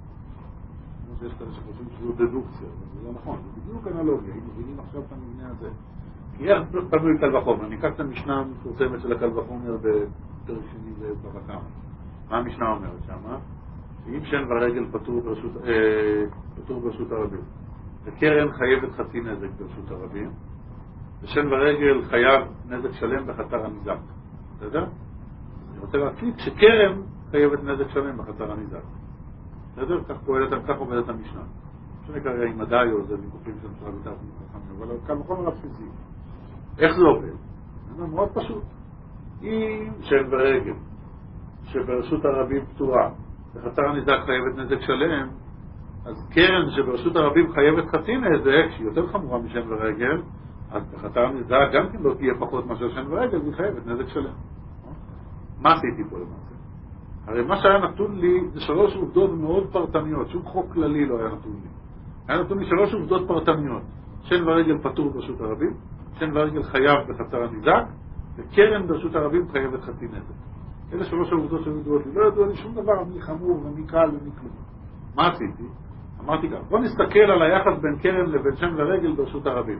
כמו שיש כאלה שחושבים שזו דדוקציה, אבל זה לא נכון, זה בדיוק אנלוגיה. אם מבינים עכשיו את המבנה הזה. כי איך פנוי קל וחומר? ניקח את המשנה המפורסמת של הקל וחומר בפרק שני ובבא קמא. מה המשנה אומרת שמה? שאם שן ורגל פטור ברשות, אה, פטור ברשות הרבים. וקרן חייבת חצי נזק ברשות הרבים. ושן ורגל חייב נזק שלם בחצר הניזק. בסדר? אני רוצה להקליט שקרן חייבת נזק שלם בחצר הניזק. בסדר? כך פועלת, כך עובדת המשנה. משנה כרגע עם מדעי או זה ויכוחים של משרד ביטחון חכמים, אבל קל וחומר הפיזי. איך זה עובד? זה מאוד פשוט. אם שן ורגל שברשות הרבים פטורה בחצר הניזק חייבת נזק שלם, אז קרן שברשות הרבים חייבת חצי נזק, שהיא יותר חמורה משן ורגל, אז בחצר הניזק גם כן לא תהיה פחות מאשר שן ורגל, היא חייבת נזק שלם. מה עשיתי פה למעשה? הרי מה שהיה נתון לי זה שלוש עובדות מאוד פרטניות, שום חוק כללי לא היה נתון לי. היה נתון לי שלוש עובדות פרטניות. שן ורגל פטור ברשות הרבים, שן ורגל חייב בחצר הניזק, וקרן ברשות הרבים חייבת חצי נזק. אלה שלוש העובדות שהיו ידועות לי. לא ידוע לי שום דבר מי חמור ומי קל ומי כלום. מה עשיתי? אמרתי כך, בוא נסתכל על היחס בין קרן לבין שן ורגל ברשות הרבים.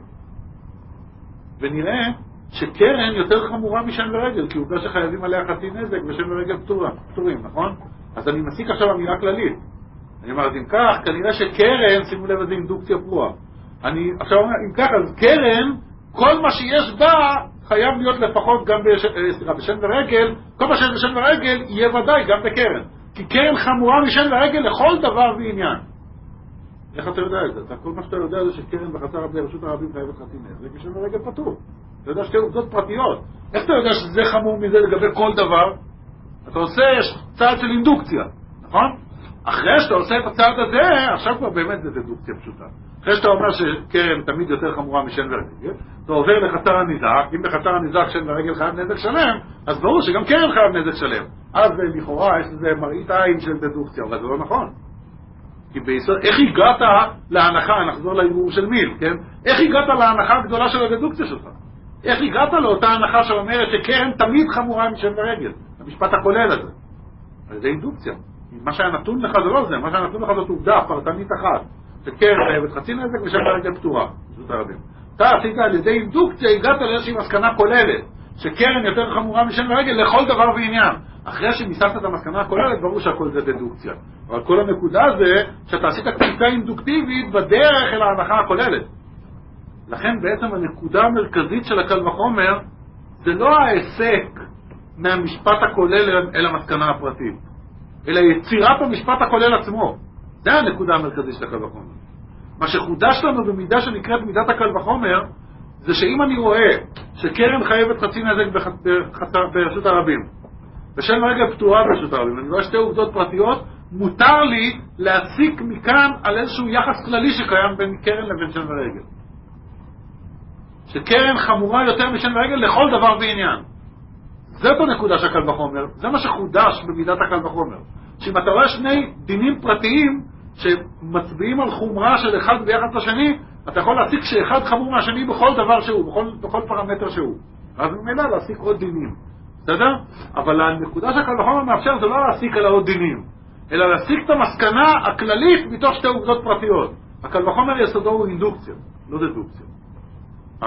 ונראה שקרן יותר חמורה משן ורגל, כי עובדה שחייבים עליה חצי נזק ושן ורגל פטורה, פטורים, נכון? אז אני מסיק עכשיו אמירה כללית. אני אומר, אז אם כך, כנראה שקרן, שימו לב איזה אינדוקציה פרועה. אני עכשיו אומר, אם כך, אז קרן, כל מה שיש בה חייב להיות לפחות גם בש... בשן ורגל, כל מה שיש בשן ורגל יהיה ודאי גם בקרן. כי קרן חמורה משן ורגל לכל דבר ועניין. איך אתה יודע את זה? כל מה שאתה יודע זה שקרן בחצר ברשות הרבים חייבת חצי נזק ושן ורגל פטור. אתה יודע שתי עובדות פרטיות. איך אתה יודע שזה חמור מזה לגבי כל דבר? אתה עושה צעד של אינדוקציה, נכון? אחרי שאתה עושה את הצעד הזה, עכשיו כבר באמת זה דדוקציה פשוטה. אחרי שאתה אומר שקרן תמיד יותר חמורה משן ורגל, אתה עובר לחצר הניזק, אם בחצר הניזק שן ורגל חייב נזק שלם, אז ברור שגם קרן חייב נזק שלם. אז לכאורה יש לזה מראית עין של דדוקציה, אבל זה לא נכון. כי ביסוד, איך הגעת להנחה, נחזור לערעור של מיל, כן? איך הגעת להנחה הגדולה של הדדוקציה שלך? איך הגעת לאותה הנחה שאומרת שקרן תמיד חמורה משן ורגל? המשפט הכולל הזה. אז זה אינדוקציה. מה שהיה נתון לך זה לא זה, מה שהיה נתון לך זאת עובדה פרטנית אחת. שקרן חייבת חצי נזק ושן ורגל פטורה. זאת הרבים. אתה עשית על ידי אינדוקציה, הגעת לאיזושהי מסקנה כוללת, שקרן יותר חמורה משן ורגל לכל דבר ועניין. אחרי שניסחת את המסקנה הכוללת, ברור שהכל זה דדוקציה. אבל כל הנקודה זה שאתה עשית קפיצה אינדוקטיבית בדרך אל ההנחה הכוללת. לכן בעצם הנקודה המרכזית של הקל וחומר זה לא ההיסק מהמשפט הכולל אל המסקנה הפרטית, אלא יצירת המשפט הכולל עצמו. זה הנקודה המרכזית של הקל וחומר. מה שחודש לנו במידה שנקראת מידת הקל וחומר, זה שאם אני רואה שקרן חייבת חצי נזק ברשות הרבים, ושן ורגל פטורה ברשות הרבים, אני רואה שתי עובדות פרטיות, מותר לי להסיק מכאן על איזשהו יחס כללי שקיים בין קרן לבין שן ורגל. שקרן חמורה יותר משן ורגל לכל דבר ועניין. זאת הנקודה של הקל וחומר, זה מה שחודש במידת הקל וחומר. שאם אתה רואה שני דינים פרטיים שמצביעים על חומרה של אחד ביחס לשני, אתה יכול להסיק שאחד חמור מהשני בכל דבר שהוא, בכל, בכל פרמטר שהוא. אז ממילא להסיק עוד דינים. בסדר? אבל הנקודה של הקל וחומר מאפשר זה לא להסיק על עוד דינים, אלא להסיק את המסקנה הכללית מתוך שתי עובדות פרטיות. הקל וחומר יסודו הוא אינדוקציה, לא דדוקציה.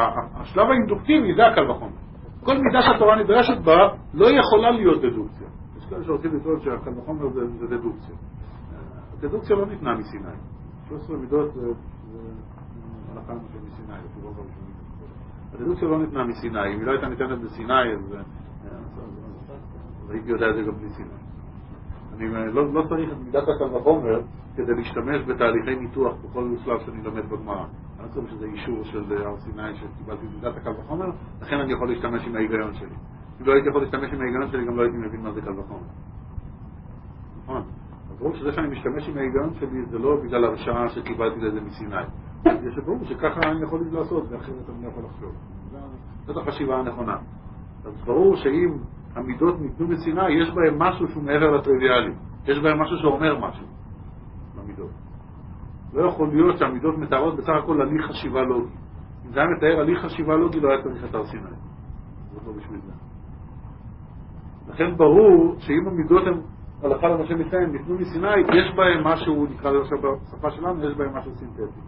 השלב האינדוקטיבי זה הקל וחומר. כל מידה שהתורה נדרשת בה לא יכולה להיות דדוקציה. כאלה שרוצים לטעון שהקל וחומר זה, זה דדוקציה. הדדוקציה לא ניתנה מסיני. שלוש עשרה מידות זה הלכה למשל מסיני, לפי רוב הראשונים. הדדוקציה לא ניתנה מסיני. אם היא לא הייתה ניתנת בסיני, אז הייתי יודע את זה גם בלי סיני. אני לא, לא צריך את מידת הקל וחומר כדי להשתמש בתהליכי ניתוח בכל שלב שאני לומד בגמרא. אני לא חושב שזה אישור של הר סיני שקיבלתי מידת הקל וחומר, לכן אני יכול להשתמש עם ההיגיון שלי. אם לא הייתי יכול להשתמש עם ההיגיון שלי, גם לא הייתי מבין מה זה קל וחומר. נכון? אז ברור שזה שאני משתמש עם ההיגיון שלי זה לא בגלל הרשעה שקיבלתי לזה מסיני. יש ברור שככה אני יכול לעשות, ואחרת אני לא יכול לחשוב. זאת החשיבה הנכונה. אז ברור שאם המידות ניתנו מסיני, יש בהם משהו שהוא מעבר לטריוויאלי. יש בהם משהו שאומר משהו במידות. לא יכול להיות שהמידות מתארות בסך הכל הליך חשיבה לוגי. אם זה היה מתאר הליך חשיבה לוגי, לא היה צריך את הר סיני. זה לא בשביל זה. לכן ברור שאם המידות הן הלכה למשה מסיני, ניתנו מסיני, יש בהם משהו, נקרא לזה בשפה שלנו, יש בהם משהו סינתטי.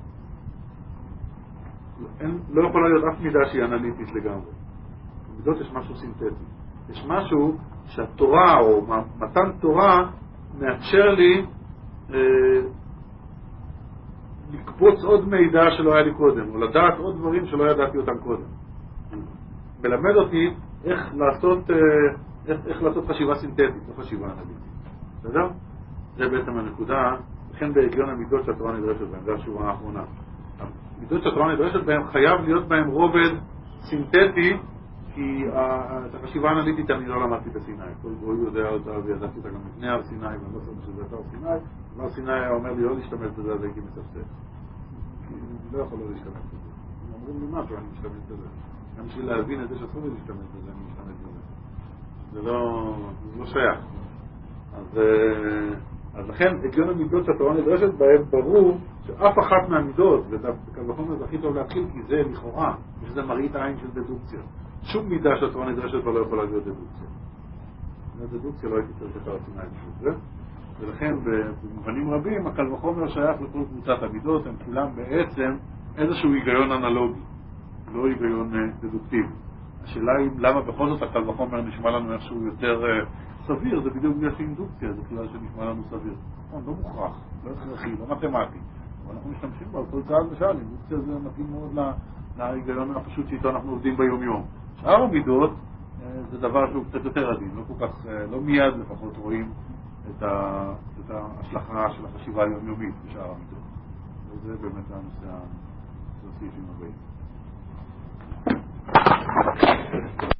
אין, לא יכולה להיות אף מידה שהיא אנליטית לגמרי. במידות יש משהו סינתטי. יש משהו שהתורה או מתן תורה מאפשר לי אה, לקפוץ עוד מידע שלא היה לי קודם, או לדעת עוד דברים שלא ידעתי אותם קודם. מלמד אותי איך לעשות, אה, איך, איך לעשות חשיבה סינתטית, לא חשיבה אנליטית. בסדר? זה בעצם הנקודה, לכן בהגיון המידות שהתורה נדרשת בהם, זה השורה האחרונה. המידות שהתורה נדרשת בהם חייב להיות בהם רובד סינתטי, כי את החשיבה האנליטית אני לא למדתי בסיני. כל גוי יודע אותה וידעתי אותה גם לפני הר סיני, ואני לא חושב שזה הר סיני. הר סיני היה אומר לי לא להשתמש בזה, אז הייתי מספסף. כי אני לא יכול לא להשתמש בזה. הם אומרים לי משהו, אני משתמש בזה. גם בשביל להבין את זה שאסור לי להשתמש בזה, אני משתמש בזה. זה לא, זה לא שייך. אז, אז לכן, הגיון המידות שהתורה נדרשת בהם ברור שאף אחת מהמידות, וכאן וחומר זה הכי טוב להתחיל, כי זה לכאורה, שזה מראית העין של דדוקציה. שום מידה שהתורה נדרשת ולא יכולה להיות דדוקציה. דדוקציה לא הייתי צריך את הר סיני בשביל זה. ולכן במובנים רבים הקל וחומר שייך לכל קבוצת המידות, הם כולם בעצם איזשהו היגיון אנלוגי, לא היגיון דדוקטיבי. השאלה היא למה בכל זאת הקל וחומר נשמע לנו איכשהו יותר סביר, זה בדיוק בגלל שאינדוקציה, זה כלל שנשמע לנו סביר. נכון, לא מוכרח, לא הכרחי, לא מתמטי. אבל אנחנו משתמשים בה, כל צעד ושאל, אינדוקציה זה מתאים מאוד להיגיון הפשוט שאיתו אנחנו עובדים ביום יום. שאר המידות זה דבר שהוא קצת יותר עדין, לא כל כך, לא מיד לפחות רואים את, ה, את ההשלכה של החשיבה היומיומית בשאר המידות. וזה באמת הנושא הסעיפים הבאים.